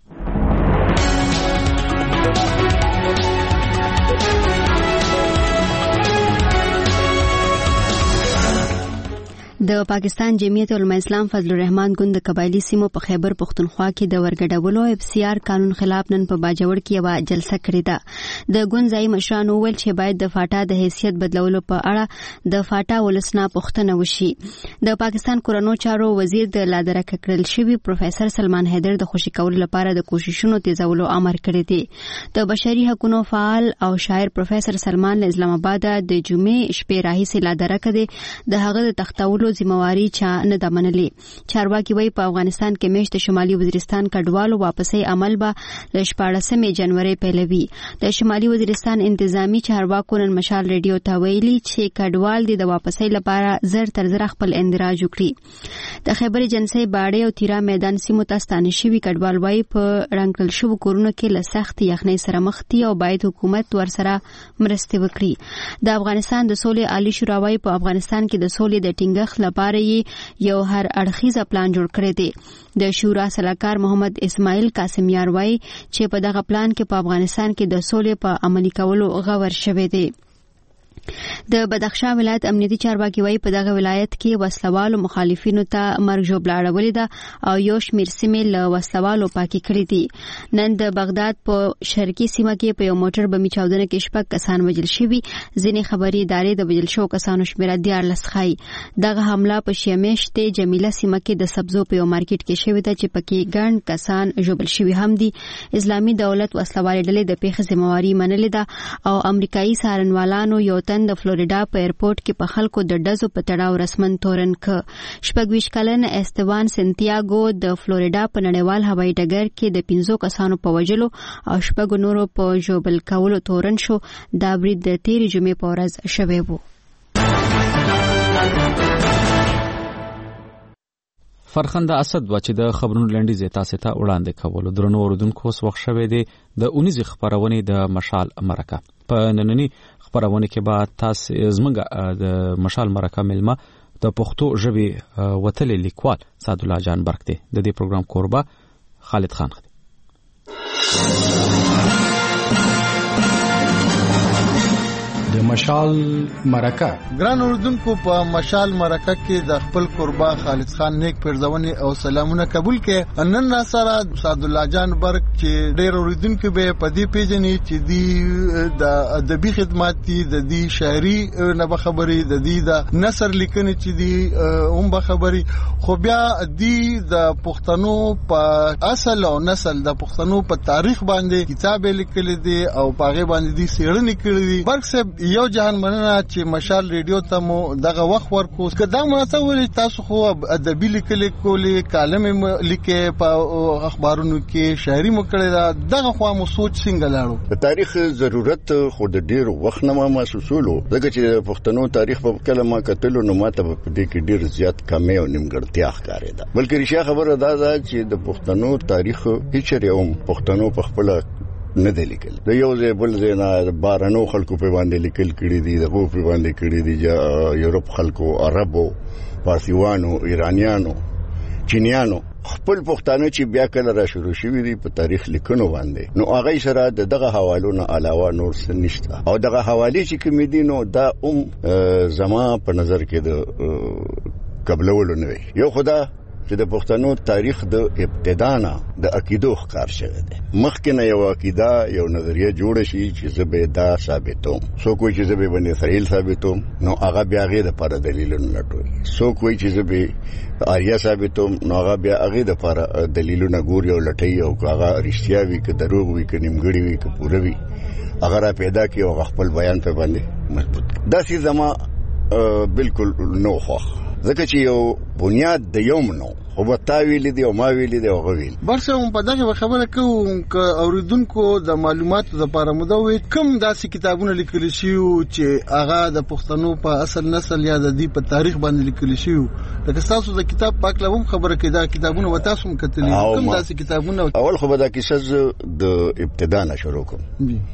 د پاکستان جمعیت علماء اسلام فضل الرحمن ګوند د قبایلی سیمو په خیبر پختونخوا کې د ورګډولو اف سی آر قانون خلاف نن په باجوړ کې یو جلسه کړې ده. د ګوند ځای مشرانو ویل چې باید د فاټا د حیثیت بدلولو په اړه د فاټا ولسنا پوښتنه وشي. د پاکستان کورونو چارو وزیر د لادرکه کړل شوی پروفیسور سلمان حیدر د خوشی کولو لپاره د کوششونو تیزولو امر کړی دی. د بشري حقوقو فعال او شاعر پروفیسور سلمان له اسلام آباد د جمعې شپې راهیسې لادرکه دی د هغه د تختولو ذمہواری چا نه د منلې. چارواکي وایي په افغانستان کې میشت شمالي وزیرستان کډوالو واپسې عمل به ل شپاړسمې جنوري پیلوي. د شمالي وزیرستان انتظامی چارواکو نن مشال ریډیو ته ویلي چې کډوال د واپسې لپاره زر تر زر خپل اندراج وکړي. د خیبر جنسي باړې او تیرا میدان سیمو ته ستانه شوي کډوال وایي په رنګل شوو کورونو کې له سخت یخنۍ سره مخ دي او باید حکومت ورسره مرسته وکړي. د افغانستان د سولې عالی شورا وایي په افغانستان کې د سولې د ټینګښت لپاره یې یو هر اړخیزه پلان جوړ کړی دی. د شورا سلاکار محمد اسماعیل قاسمیار وایي چې په دغه پلان کې په افغانستان کې د سولې په عملي کولو غور شوی دی. د بدخشان ولایت امنیتي چارواکي وایي په دغه ولایت کې وسلوالو مخالفینو ته مرګ ژوبله اړولې ده او یو شمېر سیمې له وسلوالو پاکې کړې دي. نن د بغداد په شرقي سیمه کې په یو موټر بمي چاودنه کې شپږ کسان وژل شوي. ځینې خبري ادارې د وژل شوو کسانو شمېره دیارلس ښایي. دغه حمله په شیمیشتې جمیله سیمه کې د سبزو په یو مارکیټ کې شوې ده چې پکې ګڼ کسان ژوبل شوي هم دي. اسلامي دولت وسلوالې ډلې د پیښې ذمہواري منلې ده او امریکایي څارنوالانو یو تن د فلوریډا په ایرپورټ کې په خلکو د ډزو په تړاو رسمن تورن ک. شپږویشت کلن استوان سنتیاګو د فلوریډا په نړیوال هوایي ډګر کې د پنځو کسانو په وژلو او شپږو نورو په ژوبل کولو تورن شو. دا برید د تیرې جمعې په ورځ شوی و. فرخنده اسد و چې د خبرونو لنډیز تاسو ته وړاندې کولو. درنو اوردونکو اوس وخت شوی دی د اونیزې خبرونه د مشال مرکه. په نننی خبرونه کې به تاسو زموږ د مشال مرکه ملما د پښتو ژبې وتلې لیکوال سعد الله جان برک دی. د دې پروګرام کوربه خالد خان دی. د مشال مرکه ګران اوردونکو په مشال مرکه کې د خپل قربا خالد خان نیک پرځونی او سلامونه قبول کړي. نن را سره سعد الله جان برک چې ډېر اوردونکو به په دې پیژني چې دی د ادبي خدمات دي، د دې شاعري نه خبري، د دې د نثر لیکنې چې دی هم به خبري، خو بیا دی د پښتنو په اصل او نسل د پښتنو په تاریخ باندې کتاب لیکل دي او پاغه باندې دي سیړنې کړې دي. برک صاحب یو جهان مننه چې مشال ریډیو ته مو دغه وخت ورکو. که دا مناسب وي تاسو خو ادبي لیکل کولې، کالم لیکې په اخبارونو کې، شاعري مو کړې ده، دغه خو مو سوچ څنګه لاړو؟ د تاریخ ضرورت خو د ډیر وخت نه محسوسولو، ځکه چې پښتنو تاریخ په کلمه کتلو نو ماته په دې کې ډیر زیات کمی او نیمګړتیا ښکارېده. بلکې رښتیا خبره دا ده چې د پښتنو تاریخ هیڅ ریوم پښتنو په خپل نه دی لیکل. د یو ځای بل ځای نه بارانو خلکو په باندې لیکل کړي دي، دغه په باندې کړي دي یورپ خلکو، عربو، پارسیوانو، ایرانیانو، چینیانو. خپل پښتانه چې بیا کله را شروع شوي دي په تاریخ لیکنو باندې، نو هغه سره دغه حوالو نه علاوه نور څه نشته. او دغه حواله چې کوم دي نو دا هم زما په نظر کې د قبلولو نه وي. یو خدا چې د پښتنو تاریخ د ابتدا نه د عقیدو ښکار شوی دی. مخکې نه یو عقیده یو نظریه جوړه شي چې زه به دا ثابتوم. څوک وایي چې زه به بني اسرائیل ثابتوم، نو هغه بیا هغې دپاره دلیلونه لټوي. څوک وایي چې زه به آریا ثابتوم، نو هغه بیا هغې دپاره دلیلونه ګوري او لټوي، او که هغه رښتیا وي که دروغ وي که نیمګړي وي که پوره وي هغه را پیدا کړي او خپل بیان په باندې مضبوط کړي. داسې زما بالکل نو خوښ، ځکه چې یو بنیاد د یوم نو خو به تا ویلي دی او ما ویلي دی او هغه ویلي. برسه په دغه خبره کوم که اوریدونکو د معلوماتو لپاره مدوي کوم داسې کتابونه لیکل شي چې هغه د پښتنو په اصل نسل یا د دې په تاریخ باندې لیکل شي، لکه تاسو د کتاب پاک لوم خبره کې دا کتابونه و تاسو هم کتلې، کوم داسې کتابونه؟ اول خو به دا کیسه د ابتدا نه شروع کوم.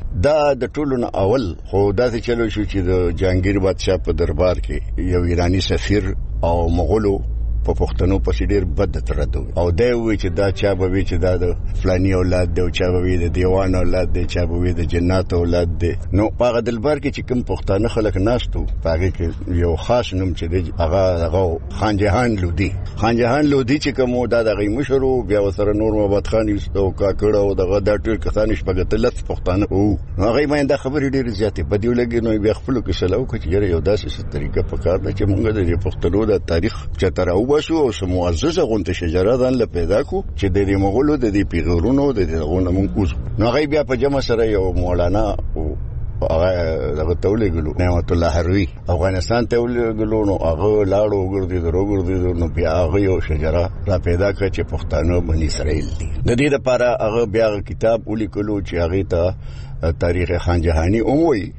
دا د ټولو نه اول خو داسې چلو شو چې د جهانگیر بادشاه په دربار کې یو ایرانی سفیر او مغولو په پښتنو پسې ډېر بد ترده او دی وی چې دا چا به وی چې دا د فلانی اولاد دی او چا به وی د دیوان اولاد دی، چا به وی د جنات اولاد دی. نو په هغه دلبر کې چې کوم پښتانه خلک ناستو په هغې کې یو خاص نوم چې دی هغه هغه خان جهان لودي. خان جهان لودي چې کوم دا د هغې مشر و، بیا ورسره نور محمد خان او کاکړ او دغه دا ټول کسان شپږ اتلس پښتانه وو. نو هغې باندې دا خبرې ډېرې زیاتې بدې ولګې، نو بیا خپلو کې سلا وکړه چې یاره یو داسې طریقه پکار ده چې موږ د پښتنو د تاریخ چته راوباسو او معززه غونډه شجره ځان له پیدا کو چې د دې مغولو د دې پیغورونو د دې غونډه مونږ کوو. نو هغه بیا په جمع سره یو مولانا او هغه دغه تولګلو نعمت الله حروي افغانستان ته ولګلو، نو هغه لاړو ګرځي درو ګرځي، نو بیا هغه یو شجره را پیدا کړ چې پښتانه بني اسرائیل دي. د دې لپاره هغه بیا کتاب ولیکلو چې هغه ته تاریخ خان جهانی اوموي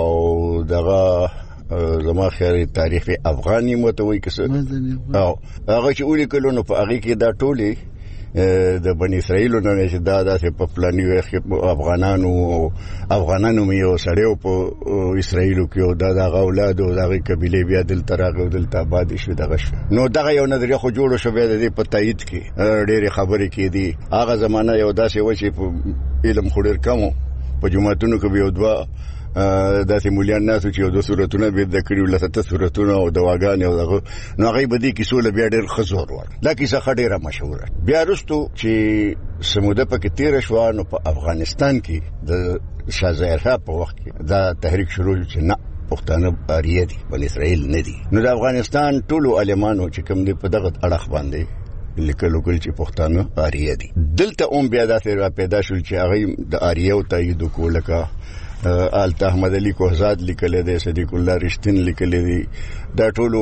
او دغه زما خیال تاریخ افغانی متوي کسه او هغه چې ولیکلو، نو په هغه کې دا ټولي د بني اسرائیل نه چې دا داسې په پلاني وخت افغانانو افغانانو مې سړیو په اسرائیلو کې او دا د اولاد او دغه قبيله بیا دل تراغه دل تاباد شو دغه شو. نو دغه یو نظریه خو جوړ شو بیا د په تایید کې ډېرې خبرې کې دي. هغه زمانہ یو داسې و چې په علم خورر کمو په جمعتونو کې یو دوا داسې مولیان ناسو چې د صورتونه به د کړیو لته صورتونه او دواګانې او دغه، نو هغه بدی کې سول بیا ډېر خزور ور دا کیسه خډيره مشهوره. بیا رستو چې سموده پکې تیر شو، نو په افغانستان کې د شاه ظاهر شاه په وخت کې دا تحریک شروع چې نه پښتانه اریه دي بني اسرائیل نه دي. نو د افغانستان ټولو علمانو چې کوم دي په دغه اړه باندې لیکلو کول چې پښتانه اریه دي. دلته اون بیا دا پیدا شول چې هغه د اریه او تایید کوله آلته احمد علی کوهزاد لیکل دی، صدیق الله رښتین لیکل دی، دا ټول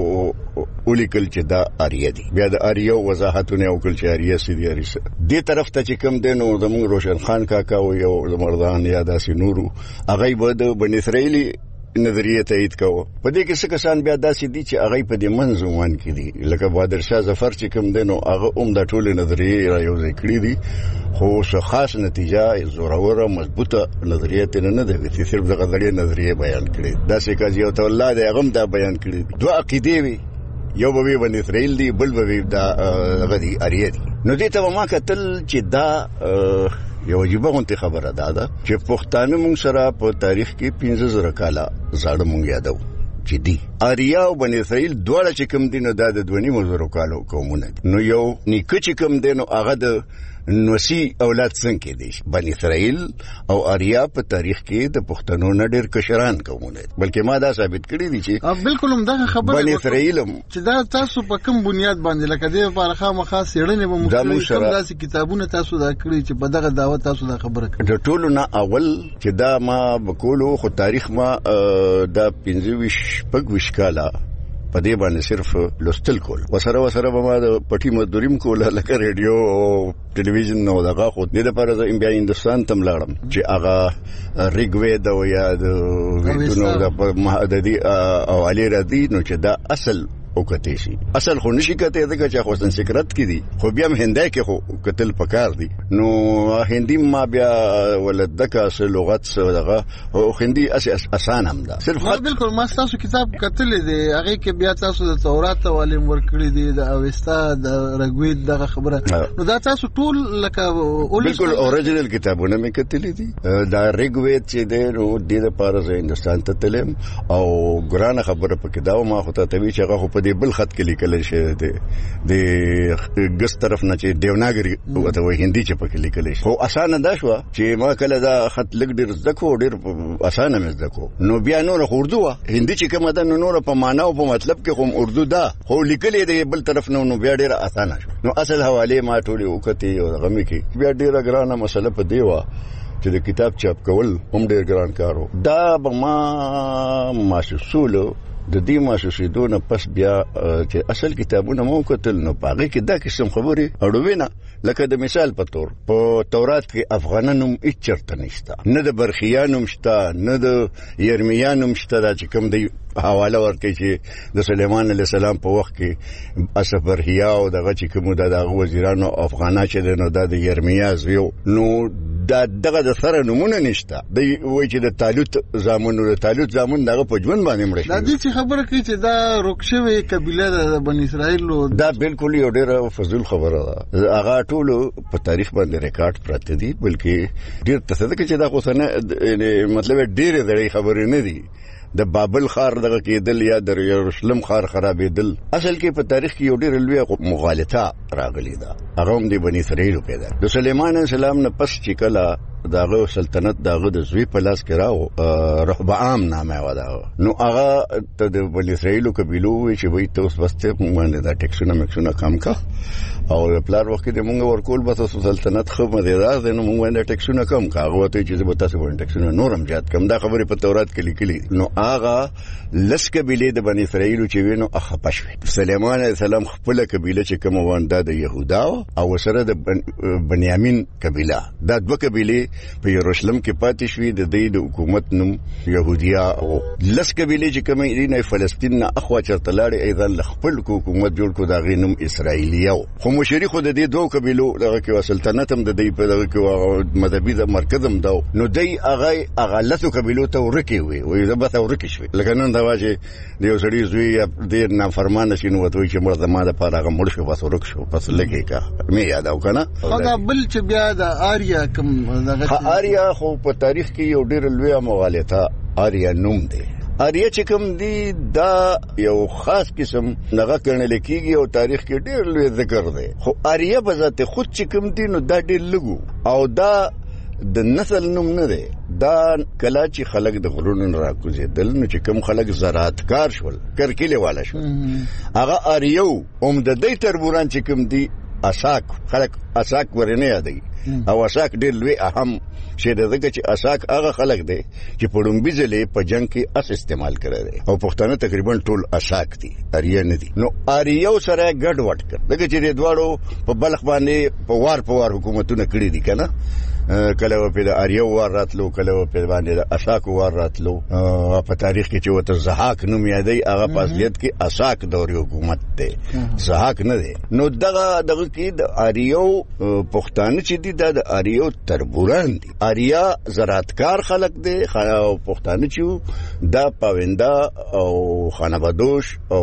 ولیکل چې دا اریه دي. بیا د اریه وضاحتونه وکړل چې اریه سې دي اریسه دې طرف ته چې کم دی، نو زموږ روشن خان کاکا او یو زمردان یا داسې نورو هغه به د بني اسرائیلي نظریه تایید کوو. په دې کې څه کسان بیا داسې دي چې هغه په دې منځوان کې دي، لکه بهادر شاه ظفر چې کوم دی، نو هغه هم د ټول نظریه را یو ځای کړی دي، خو څه خاص نتیجه زوروره مضبوطه نظریه تنه نه ده چې صرف دغه غړي نظریه بیان کړي. داسې کاږي او ته الله دې هغه دا بیان کړی. دوه عقیدې وي، یو به بني اسرائیل دی، بل به دا غدي اریه دي. نو دې ته ما کتل چې دا یو عجیبه غونډه خبره ده دا چې پښتانه مونږ سره په تاریخ کې پنځه زره کاله زاړه مونږ یادو چې دي آریا او بني اسرائیل دواړه چې کوم دي، نو دا د دوه نیمو زره کالو قومونه دي. نو یو نیکه چې کوم دی، نو هغه د نوسی اولاد څنګه دي. بني اسرائیل او آریا په تاریخ کې د پښتنو نه ډېر کشران قومونه دي، بلکې ما دا ثابت کړی دي چې بالکل هم دا خبره بني اسرائیل چې دا تاسو په کوم بنیاد باندې لکه دې لپاره خامخا سیړنې به مختلف کوم داسې کتابونه تاسو دا کړی چې په دغه دعوت تاسو دا خبره کړې. د ټولو نه اول چې دا ما بکولو خو تاریخ ما دا پنځه ویشت پګ ویشت کاله په دې باندې صرف لوستل کول، وسره وسره به ما د پټي مزدوریم کوله، لکه ریډیو او ټلویزیون نو دغه خو دې لپاره زه بیا هندوستان ته لاړم چې هغه ریګوید او یا د ویدونو د دې او علي رضی، نو چې دا اصل او کته شي اصل خو نشي کته دغه چې خو سنسکرت کې دي، خو بیا هم هندای کې خو کتل پکار دي. نو هندي ما بیا ولدکه اصل لغت سره دغه او هندي اس اسان هم ده صرف بالکل. ما تاسو کتاب کتل دي هغه کې بیا تاسو د تورات ولیم ورکړي دي د اوستا د رګوید دغه خبره، نو دا تاسو ټول لکه بالکل اوریجنل کتابونه مې کتل دي. دا رګوید چې د نو د لپاره زه هندستان ته تلم او ګرانه خبره پکې دا ما خو ته وی چې هغه په دې بل خط کې لیکل شي د ګس طرف نه چې دیوناګری وته وای هندي چې پکې لیکل شي. خو اسانه دا شو چې ما کله دا خط لګ ډیر زکو ډیر اسانه مې زکو. نو بیا نور اردو هندي چې کومه ده نور په معنا او په مطلب کې کوم اردو ده خو لیکل دی بل طرف نه نو بیا ډیر اسانه شو. نو اصل حواله ما ټولې وکړې او غمي کې بیا ډیره ګرانه مسله په دی و چې د کتاب چاپ کول هم ډیر ګران کارو. دا به ما محسوسولو د دې محسوسیدونه پس بیا چې اصل کتابونه مو کتل نو پاغه کې دا قسم خبري اړوینه لکه د مثال په تور په تورات کې افغانانو هیڅ چرته نشته نه د برخیانو مشته نه د یرمیانو مشته دا چې کوم دی حواله ورکړي چې د سليمان عليه السلام په وخت کې اسف برخیا او دغه چې کوم د وزیرانو افغانا چې نو د یرمیا زیو نو دا دغه د سره نمونه نشته دی وای چې د طالوت زامن او د طالوت زامن دغه په ژوند باندې مړ شي. دا دې خبره کوي چې دا روکشوي قبيله د بنی اسرائیل دا بالکل یو ډیره فضول خبره ده. هغه ټول په تاریخ باندې ریکارډ پراته دي بلکې ډیر تصدیق چې دا خو نه مطلب ډیره د خبرې نه دي. د بابل خار دغه کېدل یا د یروشلم خار خرابېدل اصل کې په تاریخ کې یو ډېر لوی مغالطه راغلی ده. هغه هم د بنی اسرائیل پیدا د سليمان عليه السلام نه پس چې کله داغه سلطنت داغه د زوی په لاس کې راو رهبعام نامه ودا نو هغه ته د بنی اسرائیل قبيلو چې وي ته اوس بسته باندې دا ټیکسونه مکسونه کم کا او پلار وخت د مونږ ورکول بس سلطنت خو مدیرات نو مونږ باندې ټیکسونه کم کا هغه ته چې به تاسو باندې ټیکسونه نورم زیات کم دا خبره په تورات کې لیکلي. نو هغه لس قبيله د بنی اسرائیل چې وینو اخ پښوي سليمان عليه السلام خپل قبيله چې کوم وانده د يهودا او سره د بنیامین قبيله دا دوه قبيله په یروشلم کې پاتې شوې د دې د حکومت نوم يهوديا او لس قبيله چې کوم ایران فلسطین نه اخوا چرته لاړې ايضا خپل حکومت جوړ کو دا غینم اسرائیلیو خو مشري خو د دې دوه قبيلو دغه کې سلطنت هم د دې په دغه کې مذهبي د مرکز هم دا نو دای هغه هغه لسو قبيلو ته ورکی وي وي دا به ورکی شوي لکه نن دا واجه د یو سړي زوی د نافرمانه شنو وته چې مرده ما د پاره هغه مړ شو بس ورک شو پس لګي کا مې یاد او کنه دا بل چې بیا د آریا کوم دغه آریا خو په تاریخ کې یو ډېر لوی مغالطه آریا نوم دی. آریا چې کوم دی دا یو خاص قسم نغه کړنل کېږي او تاریخ کې ډېر لوی ذکر دی. خو آریا په ذات خود چې کوم دی نو دا ډېر لګو او دا د نسل نوم نه دی. دا کلا چې خلک د غرونو راکوزیدل نو چې کوم خلک زراعتکار شول کرکیله والا شول هغه آریو هم د دې تربوران چې کوم دی اساک خلک اساک ورنه یادي او اساک ډېر لوی اهم شی دی چې اساک هغه خلک دی چې په ډومبي ځلې په جنگ کې اس استعمال کړی دی او پښتانه تقریبا ټول اساک دي اریا نه دي. نو اریو سره ګډ وډ کړ دغه چې دواړو په بلخ باندې په وار په وار حکومتونه کړی دي کنه کله په د اریو وار راتلو کله په باندې د اساک وار راتلو په تاریخ کې چې وته زحاک نوم یادای هغه په اصلیت کې اساک دوري حکومت دی زحاک نه دی. نو دغه دغه کې د اریو پښتانه چې دي د اریو تربوران دي. اریا زراعتکار خلک دي او پښتانه چې دا پاونده او خانبادوش او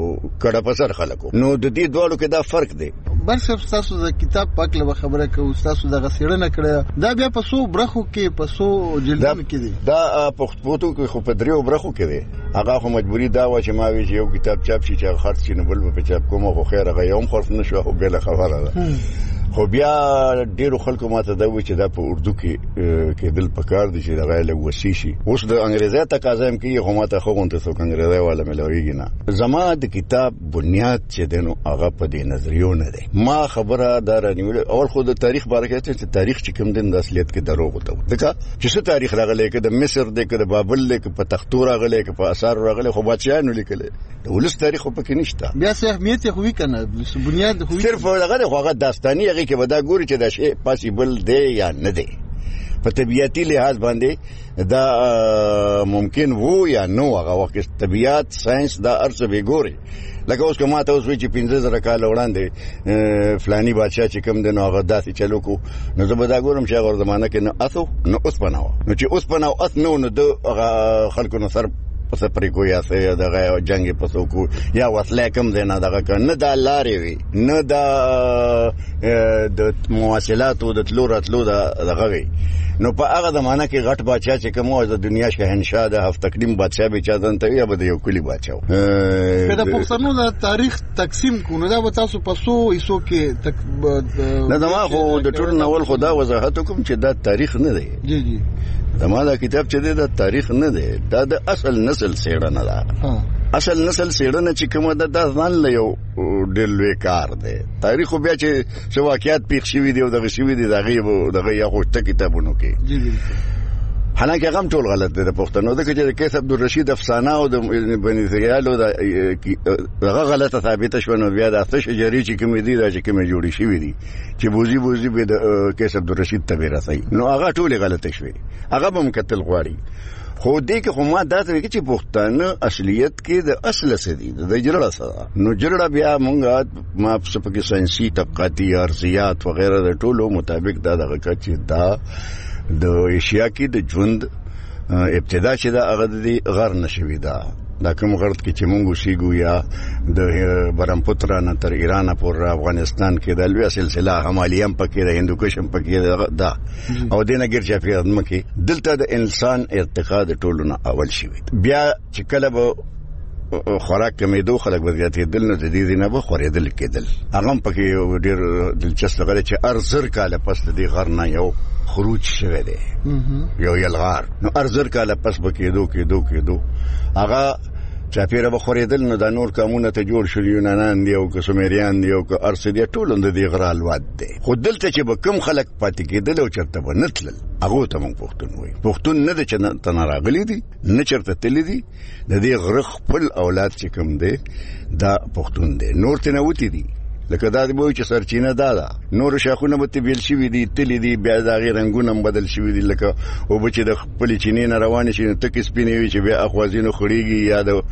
کډه پسر خلکو نو د دې دوړو کې دا فرق دی. بل څه تاسو د کتاب پاک له خبره کوي تاسو د غسیړنه کړه دا بیا په سو برخو کې په سو جلدونو کې دي دا پښتو کې خو په دریو برخو کې دي. هغه خو مجبوری دا و چې ما وی یو کتاب چاپ شي چې خرڅ شي نه بل په چاپ کوم خو خیر هغه یوم خرڅ نشو خو بل خبره ده. خو بیا ډیرو خلکو ماته دا و چې دا په اردو کې کې دل پکار دي چې دا له وسی شي اوس د انګریزي تقاضا هم کې خو ماته خو غونته سو انګریزي والا ملويږي نه. زما د کتاب بنیاد چې دنو هغه په دې نظریو نه دی. ما خبره دار نیول اول خو د تاریخ بارکه چې تاریخ چې کوم دین د اصلیت کې دروغ وته دغه چې څه تاریخ راغلی کې د مصر د کې د بابل کې په تختور راغلی کې په اثار راغلی خو بچیانو لیکل د ولس تاریخ په کې نشته. بیا څه اهمیت خو وی کنه بنیاد خو صرف هغه خو هغه داستاني هغه کې ودا ګوري چې دا شی پاسیبل دی یا نه دی. په طبيعتي لحاظ باندې دا ممکن وو یا نو هغه وخت طبيعت ساينس دا ارڅ به ګوري لکه اوس کومه ته اوس وی چې پنځه زره کال وړاندې فلاني بادشاہ چې کوم د نو هغه داسې چلو کو نو زه به دا ګورم چې هغه زمانہ کې نه اسو نو اوس پناو نو چې اوس پناو اس نو نو د خلکو نو سر پس پرې کو یا څه دغه جنگ پسو کو یا وسله کم دینا دغه کنه د لارې وي نه د د مواصلات او د تلو راتلو دغه وي نو په هغه زمانہ کې غټ بادشاہ چې کومه د دنیا شهنشاه د هفت تقدیم بادشاہ به چا ځان ته یا به یو کلی بادشاہ که د پښتنو د تاریخ تقسیم کو نو دا به تاسو پسو ایسو کې نه دا خو د ټول ناول خدا وضاحت کوم چې دا تاریخ نه دی جی جی دا ما دا کتاب چې دی دا تاریخ نه دی دا د اصل نسل څېړنه ده اصل نسل څېړنه چې کومه ده دا ځان له یو ډېر لوی کار دی تاریخ بیا چې څه واقعیات پیښ شوي دي او دغه شوي دي دغه دغه یا خوشته کتابونو کې جی بالکل حالانکه هغه ټول غلط دی د پښتنو د چې کیس عبدالرشید افسانه او د بني زیالو دغه غلطه ثابته شوه نو بیا د اته شجري چې کوم دي دا چې کوم جوړی شوی دي چې بوزي بوزي به د کیس عبدالرشید ته ورسي نو هغه ټول غلطه شوی هغه به مکتل غواړي خو دې کې خو ما دا ته چې پښتانه اصلیت کې د اصل څه دي د جړړه سره نو جړړه بیا مونږه ما په کې ساينسي طبقاتي ارزيات وغيرها د ټولو مطابق دا دغه چې دا د ایشیا کې د ژوند ابتدا چې دا هغه د غر نشوي دا دا کوم غرض کې چې مونږ شيګو یا د برمپوترا نه تر ایران پورې افغانستان کې د لوی سلسله همالیم پکې د هندوکشم پکې دا او دینه ګر چې په ادم کې دلته د انسان ارتقا د ټولو نه اول شوی بیا چې کله به خوراک کمیدو خلک وضعیت دل نه د دې نه به خورېدل کېدل هغه پکې ډېر دلچسپ غره چې ارزر کاله پس د غر نه یو خروج شوه دی یو یلغار نو ارزر کاله پس بکېدو کېدو کېدو هغه چاپیره به خورېدل نو د نور قومونه ته جوړ شول یونانان دی او سومریان دی او ارسدي ټول د دې غره الواد دی خو دلته چې به کم خلک پاتې کېدل او چرته به نتلل هغه ته مونږ پښتون وایي پښتون نه د چې تنه راغلي دي نه چرته تللی دي د دې غره خپل اولاد چې کوم دی دا پښتون دی نور ته نه وتی دي لکه دا دی وایي چې سرچینه دا ده نور شاخونه به تبیل شوي دي تللی دي بیا د هغې رنګونه بدل شوي دي لکه اوبه چې د خپلې چینې نه روانې شي نو تکې سپینې وي چې بیا اخوازینو خړېږي یا د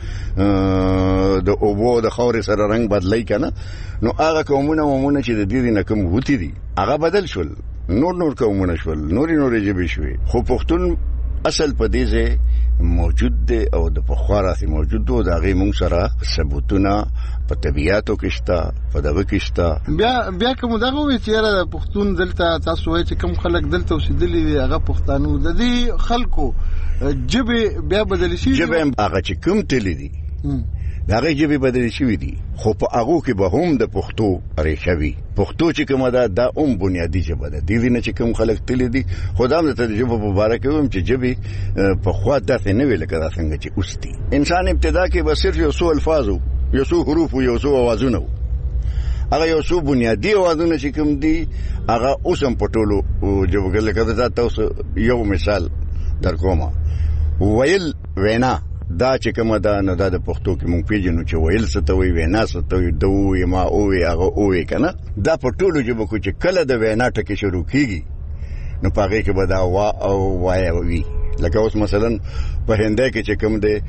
د اوبو د خاورې سره رنګ بدلی که نه نو هغه قومونه ومونه چې د دې نه کوم وتي دي هغه بدل شول نور نور قومونه شول نورې نورې ژبې شوې خو پښتون اصل په دې ځای موجود دی او د پخوا راځي موجود دی د هغې مونږ سره ثبوتونه په طبیعاتو کې شته په دغه کې شته بیا بیا کوم دغه وایي چې یاره پښتون دلته تاسو وایي چې کوم خلک دلته اوسېدلي دي هغه پښتانه د دې خلکو ژبې بیا بدلې شوي ژبې هغه چې کوم تللی دي د هغې ژبې بدلې شوي دي خو په هغو کې به هم د پښتو ریښه وي پښتو چې کومه ده دا هم بنیادي ژبه ده دې نه چې کوم خلک تللی دي خو دا هم درته د ژبو په باره کې وایم چې ژبې پخوا داسې نه وې لکه دا څنګه چې اوس دي انسان ابتدا کې به صرف یو څو الفاظ و یو څو حروف و یو څو اوازونه و هغه یو څو بنیادي اوازونه چې کوم دي هغه اوس هم په ټولو ژبو کې لکه دا تاسو یو مثال در کومه ویل وینا دا چې کومه ده نو دا د پښتو کې مونږ پیژنو چې ویل څه ته وایي وینا څه ته وایي ده ووایي ما ووایي هغه ووایي که نه دا په ټولو ژبو کې چې کله د وینا ټکې شروع کېږي نو په هغې کې به دا وا او وایه وي لکه اوس مثلا په هندی کې چې کوم دی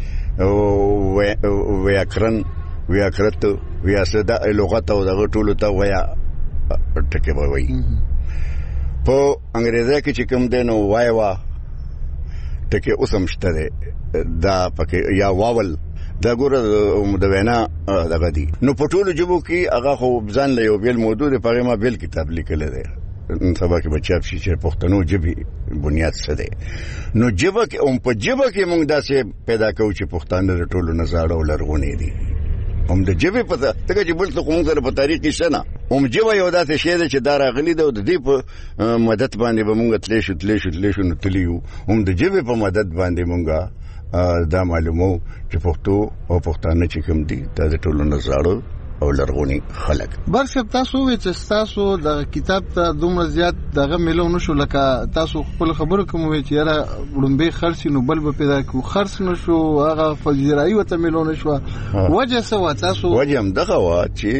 ویاکرن ویاکرت ویاسه دا لغت او دغه ټولو ته ویا ټکې به وایي په انګریزي کې چې کوم دی نو وایه وا ټکې اوس هم شته دی دا پکې یا واول دا ګوره د وینا دغه دي نو په ټولو ژبو کې هغه خو ځان له یو بېل موضوع د په هغې ما بېل کتاب لیکلی دی سبا کې به چاپ شي چې پښتنو ژبې بنیاد څه دی نو ژبه کې هم په ژبه کې موږ داسې پیدا کوو چې پښتانه د ټولو نه زاړه او لرغونې دي هم د ژبې په ځکه چې بل څه خو موږ سره په تاریخ کې شته نه هم ژبه یو داسې شی دی چې دا راغلي ده او د دې په مدد باندې به موږ تللی شو تللی شو تللی شو نو تللي یو هم د ژبې په مدد باندې موږ دا معلومو چې پښتو او پښتانه چې کوم دي دا د ټولو نه زاړه او لرغوني خلک برصب تاسو وایئ چې تاسو د کتاب ته دومره زیات دغه میلو نشو لکه تاسو خپل خبرو کوم وایئ چې یاره وړومبی خرڅ نو بل به پیدا کړو خرڅ نشو هغه فزیرایي ورته میلو نشو وجه څه وه تاسو وجه همدغه وه چې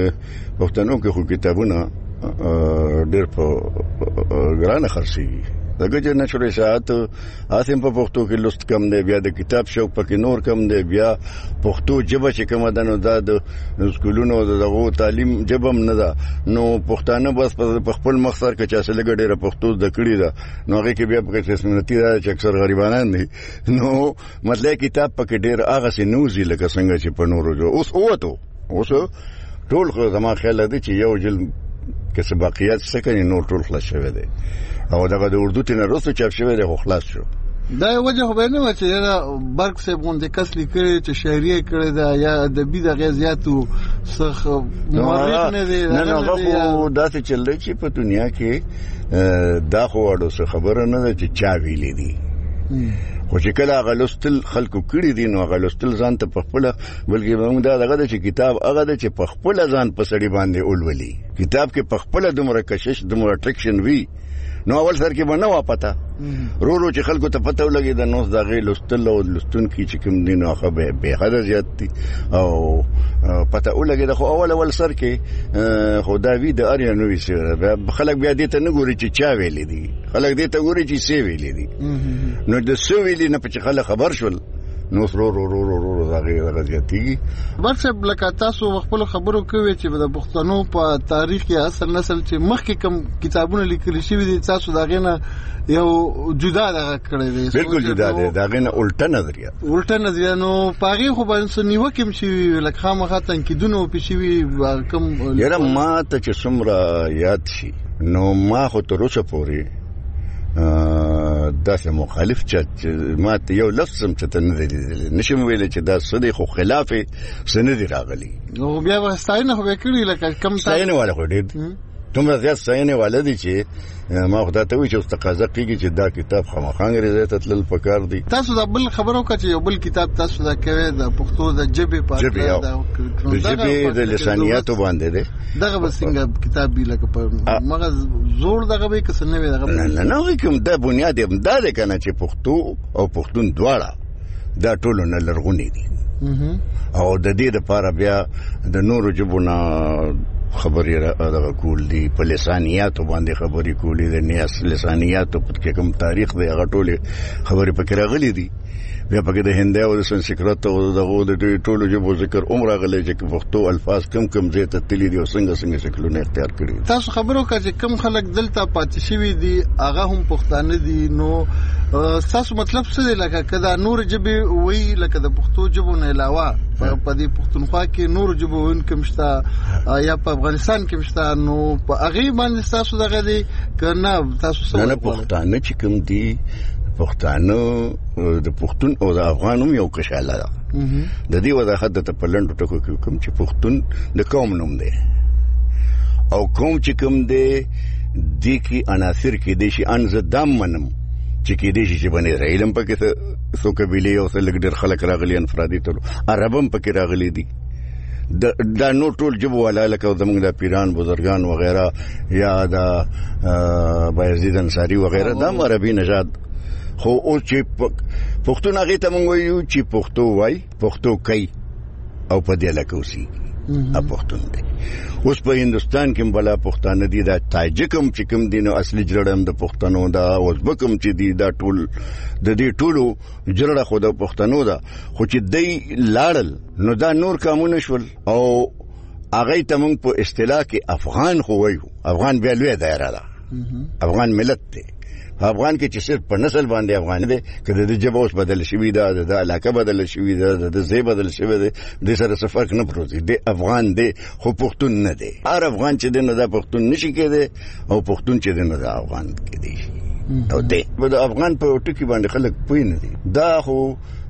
پښتنو کې خو کتابونه ډېر په ګرانه خرڅېږي دغه چې نشر اشاعت اسیم په پښتو کې لست کم دی بیا د کتاب شوق پکې نور کم دی بیا پښتو ژبه چې کومه ده نو دا د سکولونو دغه تعلیم جبم نه ده نو پښتانه بس په خپل مخسر کې چې اصله ګډه پښتو د کړی ده نو هغه کې بیا په قسمتي ده چې اکثر غریبانان دي نو مطلب کتاب پکې ډیر هغه سي نوزي لکه څنګه چې په نورو جو اوس اوته اوس ټول خو زما خیال دی چې یو جل کې سباقیات څه کوي نور ټول خلاص شوی دی او دغه د اردو تنه رسو چاپ شوی دی خو خلاص شو دا وجه خو به نه و چې دا برق صاحب غونډه کس لیکي چې شاعري کړی دا یا ادبي د غزياتو څخ مورخ نه دی نه نه خو دا څه چل دی چې په دنیا کې دا خو اړو څه خبره نه ده چې چا ویلې دي خو چې کله غلستل خلکو کړی دي نو غلستل ځان ته په خپل بلکې موږ دا دغه چې کتاب هغه د چې په خپل ځان په سړی باندې اولولي کتاب کې په خپل دومره کشش دومره اټریکشن وی نو اول سر کې باندې وا پتا رو رو چې خلکو ته پته ولګي د نوز دا غي لستل او لستون کې چې کوم دین هغه به به حد زیات دي او پته ولګي د خو اول اول سر کې خدا وی د اریا نو وی سره خلک بیا دې ته نه ګوري چې چا ویلې دي خلک دې ته ګوري چې سی ویلې دي نو د سو ویلې نه په خلک خبر شول نو سرو رو رو رو رو زاغي غزياتي ورڅ بلکې تاسو خپل خبرو کوي چې د پښتنو په تاریخ کې اصل نسل چې مخکې کم کتابونه لیکل شوی دي تاسو دا غنه یو جدا دغه کړی دی بالکل جدا دی دا غنه الټه نظریه الټه نظریه نو پاغي خو باندې نیوکم شي لکه خامخا تنقیدونه پېښوي کم یره ما ته چې څومره یاد شي نو ما خو تر اوسه پورې دا سه مخالف چې ما ته یو لفظ هم چې نه دی نشم ویل چې دا سده خو خلاف سند راغلی نو بیا وستاینه خو وکړي لکه کم ستاینه ولا خو ډېر دومره زیات ستاینه ولا دي چې ما خدای ته وی چې تقاضا کوي چې دا کتاب خامخانګ رضایت تل پکار دي تاسو دا بل خبرو کا چې یو بل کتاب تاسو دا کوي د پښتو د جبه په د جبه د لسانیاتو باندې دی دغه بسنګ کتاب بي لکه په مغز زور دغه به کس نه وي دغه نه نه کوم دا بنیاد هم دا ده کنه چې پښتو او پښتون دواړه دا ټول نه لرغونی دي او د دې لپاره بیا د نورو جبونه خبري راغه کول دي په لسانیاتو باندې خبري کولې د نیاس لسانیاتو په کوم تاریخ دی هغه ټول خبري پکې راغلي دي بیا پکې د هند او د سنسکرت او دغه د ټولو جبو ذکر عمر غلې چې پښتو الفاظ کم کم زیات تللی دي او څنګه څنګه شکلونه اختیار کړی تاسو خبرو کا چې کم خلک دلته پاتې شوی دي هغه هم پښتانه دي نو تاسو مطلب څه دی لکه کدا نور جبه وی لکه د پښتو جبو نه علاوه په دې پښتونخوا کې نور جبو انکم شته یا په افغانستان کې شته نو په هغه باندې تاسو دغه دي کنه تاسو څه نه پښتانه چې کوم دي پښتانه د پښتون او د افغانوم یو کشاله ده د دې وضاحت ته په لندو ټکو کې کوم چې پښتون د قوم نوم دی او قوم چې کوم دی د کی عناصر کې د شي ان زدام منم چې کې دې شي باندې علم پکې څو قبيله او څو لګډر خلک راغلي انفرادي ټول عربم پکې راغلي دي دا نو ټول جبو والا لکه زمونږ د پیران بزرگان وغیرہ یا د بایزید انصاری وغیرہ دا عربي نژاد خو او چې پښتون هغه ته مونږ وایو چې پښتو وای پښتو کوي او په دې لکه اوسي ا پښتون دی اوس په هندستان کې بلا پښتانه دي دا تاجکم چې کوم دي نو اصلي جړم د پښتنو دا ازبکم چې دي دا ټول د دې ټولو جړه خو د پښتنو دا خو چې دی لاړل نو دا نور قانون شول او هغه ته مونږ په اصطلاح کې افغان خو وایو افغان بیا لوی دایره ده افغان ملت دی افغان کې چې صرف په نسل باندې افغان دی کله د جبوس بدل شوی دا د علاقه بدل شوی دا د زی بدل شوی دی د سره څه فرق نه پروزي دی افغان دی خو پښتون نه دی هر افغان چې دی نه دا پښتون نشي کېده او پښتون چې دی نه دا افغان کېدی او دی د افغان په ټکی باندې خلک پوي نه دي دا خو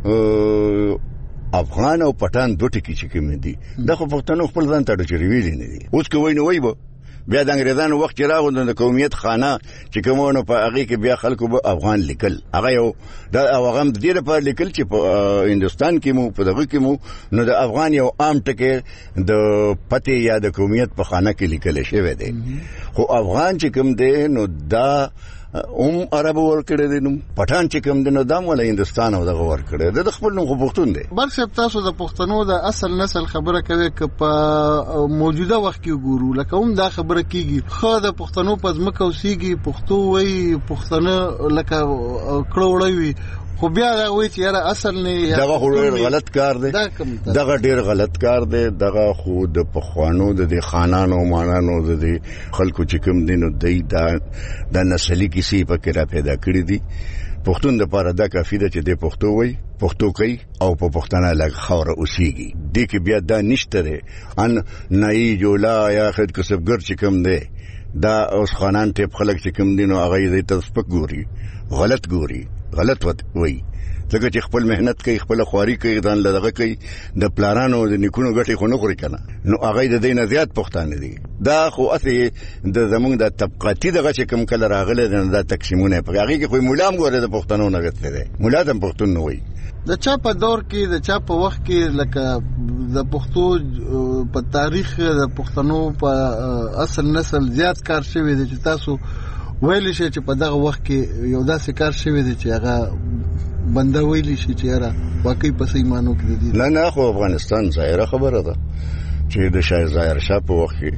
افغان او پټان دوه ټکی چې کوم دي دا خو پښتنو خپل ځان ته ډېر ویلي نه دي اوس کوی نو وایو بیا د انګریزانو وخت چې راغوند د قومیت خانه چې کومونو په هغه کې بیا خلکو به افغان لیکل هغه یو د هغه د دې لپاره لیکل چې په هندستان کې مو په دغه کې مو نو د افغان یو عام ټکی د پته یا د قومیت په خانه کې لیکل شوی دی خو افغان چې کوم دی نو دا هم عربو ورکړی دی نوم پټان چې کوم دی نو دا مولا هندستان او دغه ورکړی دی د خپل نوم خو پښتون دی. بل صاحب تاسو د پښتنو د اصل نسل خبره کوي که په موجوده وخت کې ګورو لکه هم دا خبره کیږي خو د پښتنو په ځمکه اوسېږي پښتو وایي پښتانه لکه کړه وړی وي خو بیا دا وایي چې یاره اصل نه دغه خو ډېر غلط کار دی دغه ډېر غلط کار دی دغه خو د پخوانو د دې خانانو مانانو د دې خلکو چې کوم دي نو دی دا د نسلي کیسې پکې را پیدا کړي دي. پښتون د پاره دا کافي ده چې د پښتو وایي پښتو کوي او په پښتانه لږ خاوره اوسېږي دې کې بیا دا نشته دی ان نایي جولا یا خد کسبګر چې کوم دی دا اوس خانان ټیپ خلک چې کوم دي نو هغه یې ته سپک ګوري غلط ګوري غلط وایي ځکه چې خپل مهنت کوي خپل خواري کوي ځان لږه کوي د پلانانو د نیکونو ګټي خو نه خوري کنه نو هغه د دې نه زیات پښتانه دي. دا خو اته د زمونږ د طبقاتي دغه چې کوم کله راغله د تقسیمونه په هغه کې خو مولام ګوره د پښتنو نه غته دي مولا د پښتون نه وایي د چا په دور کې د چا په وخت کې لکه د پښتو په تاریخ د پښتنو په اصل نسل زیات کار شوی دی چې تاسو ویل شي چې په دغه وخت کې یو داسې کار شوی دی چې هغه بنده ویل شي چې یاره واقعي په سیمانو کې دي. نه نه خو افغانستان ظاهره خبره ده چې د شاه ظاهر شاه په وخت کې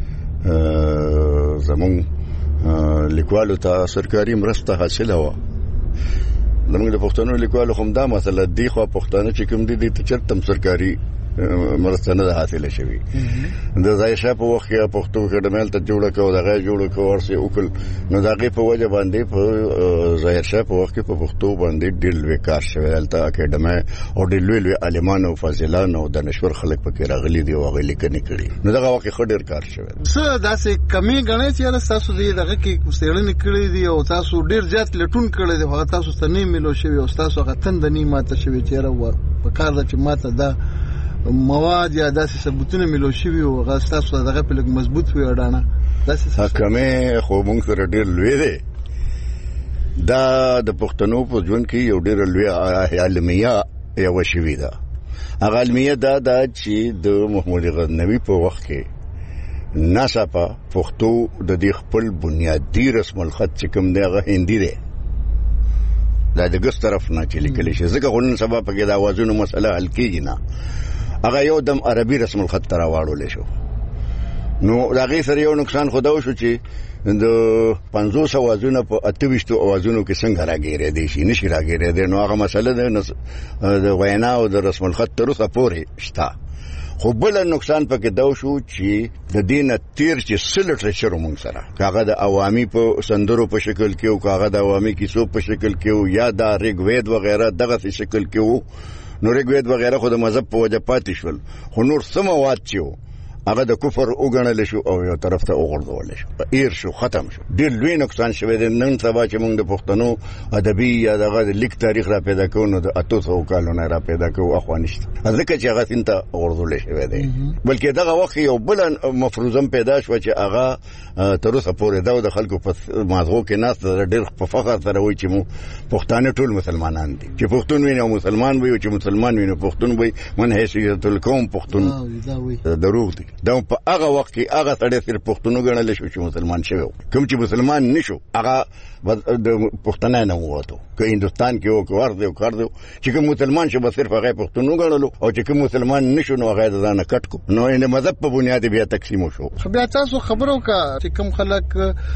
زمون لیکوالو ته سرکاري مرسته حاصله و زمونږ د پښتنو لیکوالو هم دا مثلا دی خو پښتانه چې کوم دي د چرتم سرکاري مرسته نه حاصله شوی د ځای شاه په وخت کې پښتو اکیډمل ته جوړ کړو دغه جوړ کړو ورسې وکړ نو دغه په وجه باندې په ځای شاه په وخت کې په پښتو باندې ډېر وکړ شوی دلته اکیډمي او ډېر لوی عالمان او فاضلان او دانشور خلک پکې راغلي دي او غلي کني کړي نو دغه وخت خډیر کار شوی څه داسې کمی غنې چې تاسو دې دغه کې څېړنې کړې دي او تاسو ډېر زیات لټون کړی دی هغه تاسو ته نه ملو شوی او تاسو هغه تند نه ماته شوی چې را په کار د چې ماته دا مواد یا داسې ثبوتونه ملو شوی او هغه تاسو دغه په لګ مضبوط وي اډانه داسې حکمه خو مونږ سره ډېر لوی دی دا د پښتنو په ژوند کې یو ډېر لوی علمیه یو شوی ده هغه علمیه دا دا چې د محمود غزنوي په وخت کې ناصافه پښتو د دې خپل بنیادی رسم الخط چې کوم دی هغه هندي دی دا د ګس طرف نه چې لیکل شي ځکه خو نن سبا په کې د اوازونو مسله حل کیږي نه هغه یو دم عربي رسم الخط را واړول شو نو دا غي سره یو نقصان خو دا شو چې د پنځوس اوازونو په اتويشتو اوازونو کې څنګه راګیرې دي شي نشي راګیرې دي نو هغه مسله د وینا او د رسم الخط تر اوسه پورې شته خو بل نقصان پکې دا شو چې د دینه تیر چې سلټ شروع مونږ سره کاغه د عوامي په سندرو په شکل کې او کاغه د عوامي کیسو په شکل کې او یا د ریګوید وغیرہ دغه په شکل کې وو نو ریګوید وغیرہ خو د مذهب په وجه پاتې شول خو نور سموات چیو هغه د کفر وګڼل شو او یو طرف ته وګرځول شو ایر شو ختم شو ډېر لوی نقصان شوی دی نن سبا چې موږ د پښتنو ادبي یا دغه لیک تاریخ را پیدا کوو نو د اتو سو کالونو را پیدا کوو اخوانشت ځکه چې هغه څنګه وګرځول شوی دی بلکې دغه وخت یو بل مفروضم پیدا شو چې هغه تر اوسه پورې دا د خلکو په مازغو کې ناس ډېر په فخر سره وایي چې مو پښتانه ټول مسلمانان دي چې پښتون وي نو مسلمان وي او چې مسلمان وي نو پښتون وي من حیثیت القوم پښتون دروغ دي دا په هغه وخت کې هغه سړی صرف پښتون غنل شو چې مسلمان شوی کوم چې مسلمان نشو هغه د پښتنه نه وته که هندستان کې او کور دی او کار دی چې کوم مسلمان شو به صرف هغه پښتون غنلو او چې کوم مسلمان نشو نو هغه ځان کټ کو نو ان مذهب په بنیاد بیا تقسیم شو خو بیا تاسو خبرو کا چې کوم خلک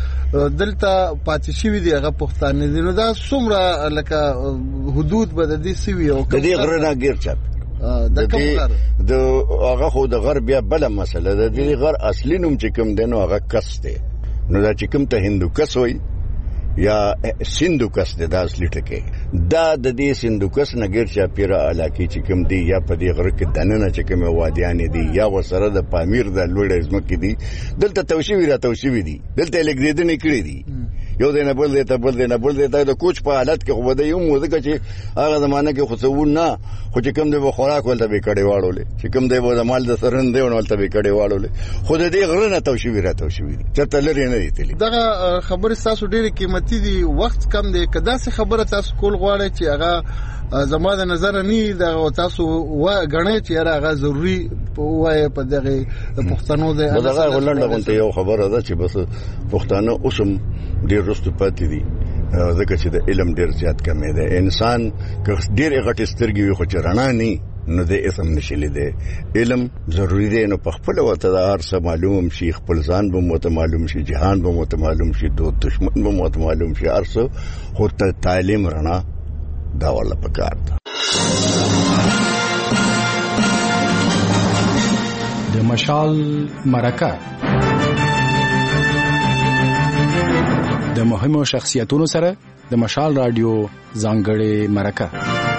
دلته پاتې شوی دی هغه پښتانه دي نو دا څومره لکه حدود به د دې سوي او د دې غره نه ګیر چات د دې د هغه خو د غرب بیا بل مسله د دې غر اصلي نوم چې کوم دی نو هغه کس دی نو دا چې کوم ته هندو کس وي یا سندو کس دی دا اصلي ټکی دا د دې سندو کس نه غیر چا پیرا علاقه چې کوم دی یا په دې غر کې دننه چې کوم وادیان دي یا وسره د پامیر د لوړ ازمکه دي دلته توشیوی را توشیوی دي دلته لیکدنه کړی دي یو دینه بل دیته بل دینه بل دیته د کوچ په حالت کې خو بده یو موزه چې هغه زمانه کې خصوص نه خو چې کوم د خوراک ولته به کړي واړول چې کوم دی به مال د سرن دی ولته به کړي واړول خو د دې غرنه توشیوی را توشیوی چرته لري نه دي تلی دغه خبره تاسو ډېر قیمتي دي وخت کم دی کدا څه خبره تاسو کول غواړئ چې هغه زما د نظر نه دا تاسو و غنئ چې هغه ضروری وایي په دغه پښتنو د دغه ولنډه غونته یو خبره ده چې بس پښتانه اوسم ډیر رستو پاتې دي ځکه چې د علم ډیر زیات کمی ده. انسان که ډیر غټ سترګې وي خو چې رڼا نه نو د اسم نشلی ده. علم ضروری دی نو په خپل وته د هر څه معلوم شي، خپل ځان به مو معلوم شي، جهان به مو معلوم شي، دوه دشمن به مو معلوم شي، هر څه خو ته تعلیم رڼا دا ولا پکار ده. د مشال مرکه د مهمو شخصیتونو سره د مشال رادیو ځانګړې مرکه.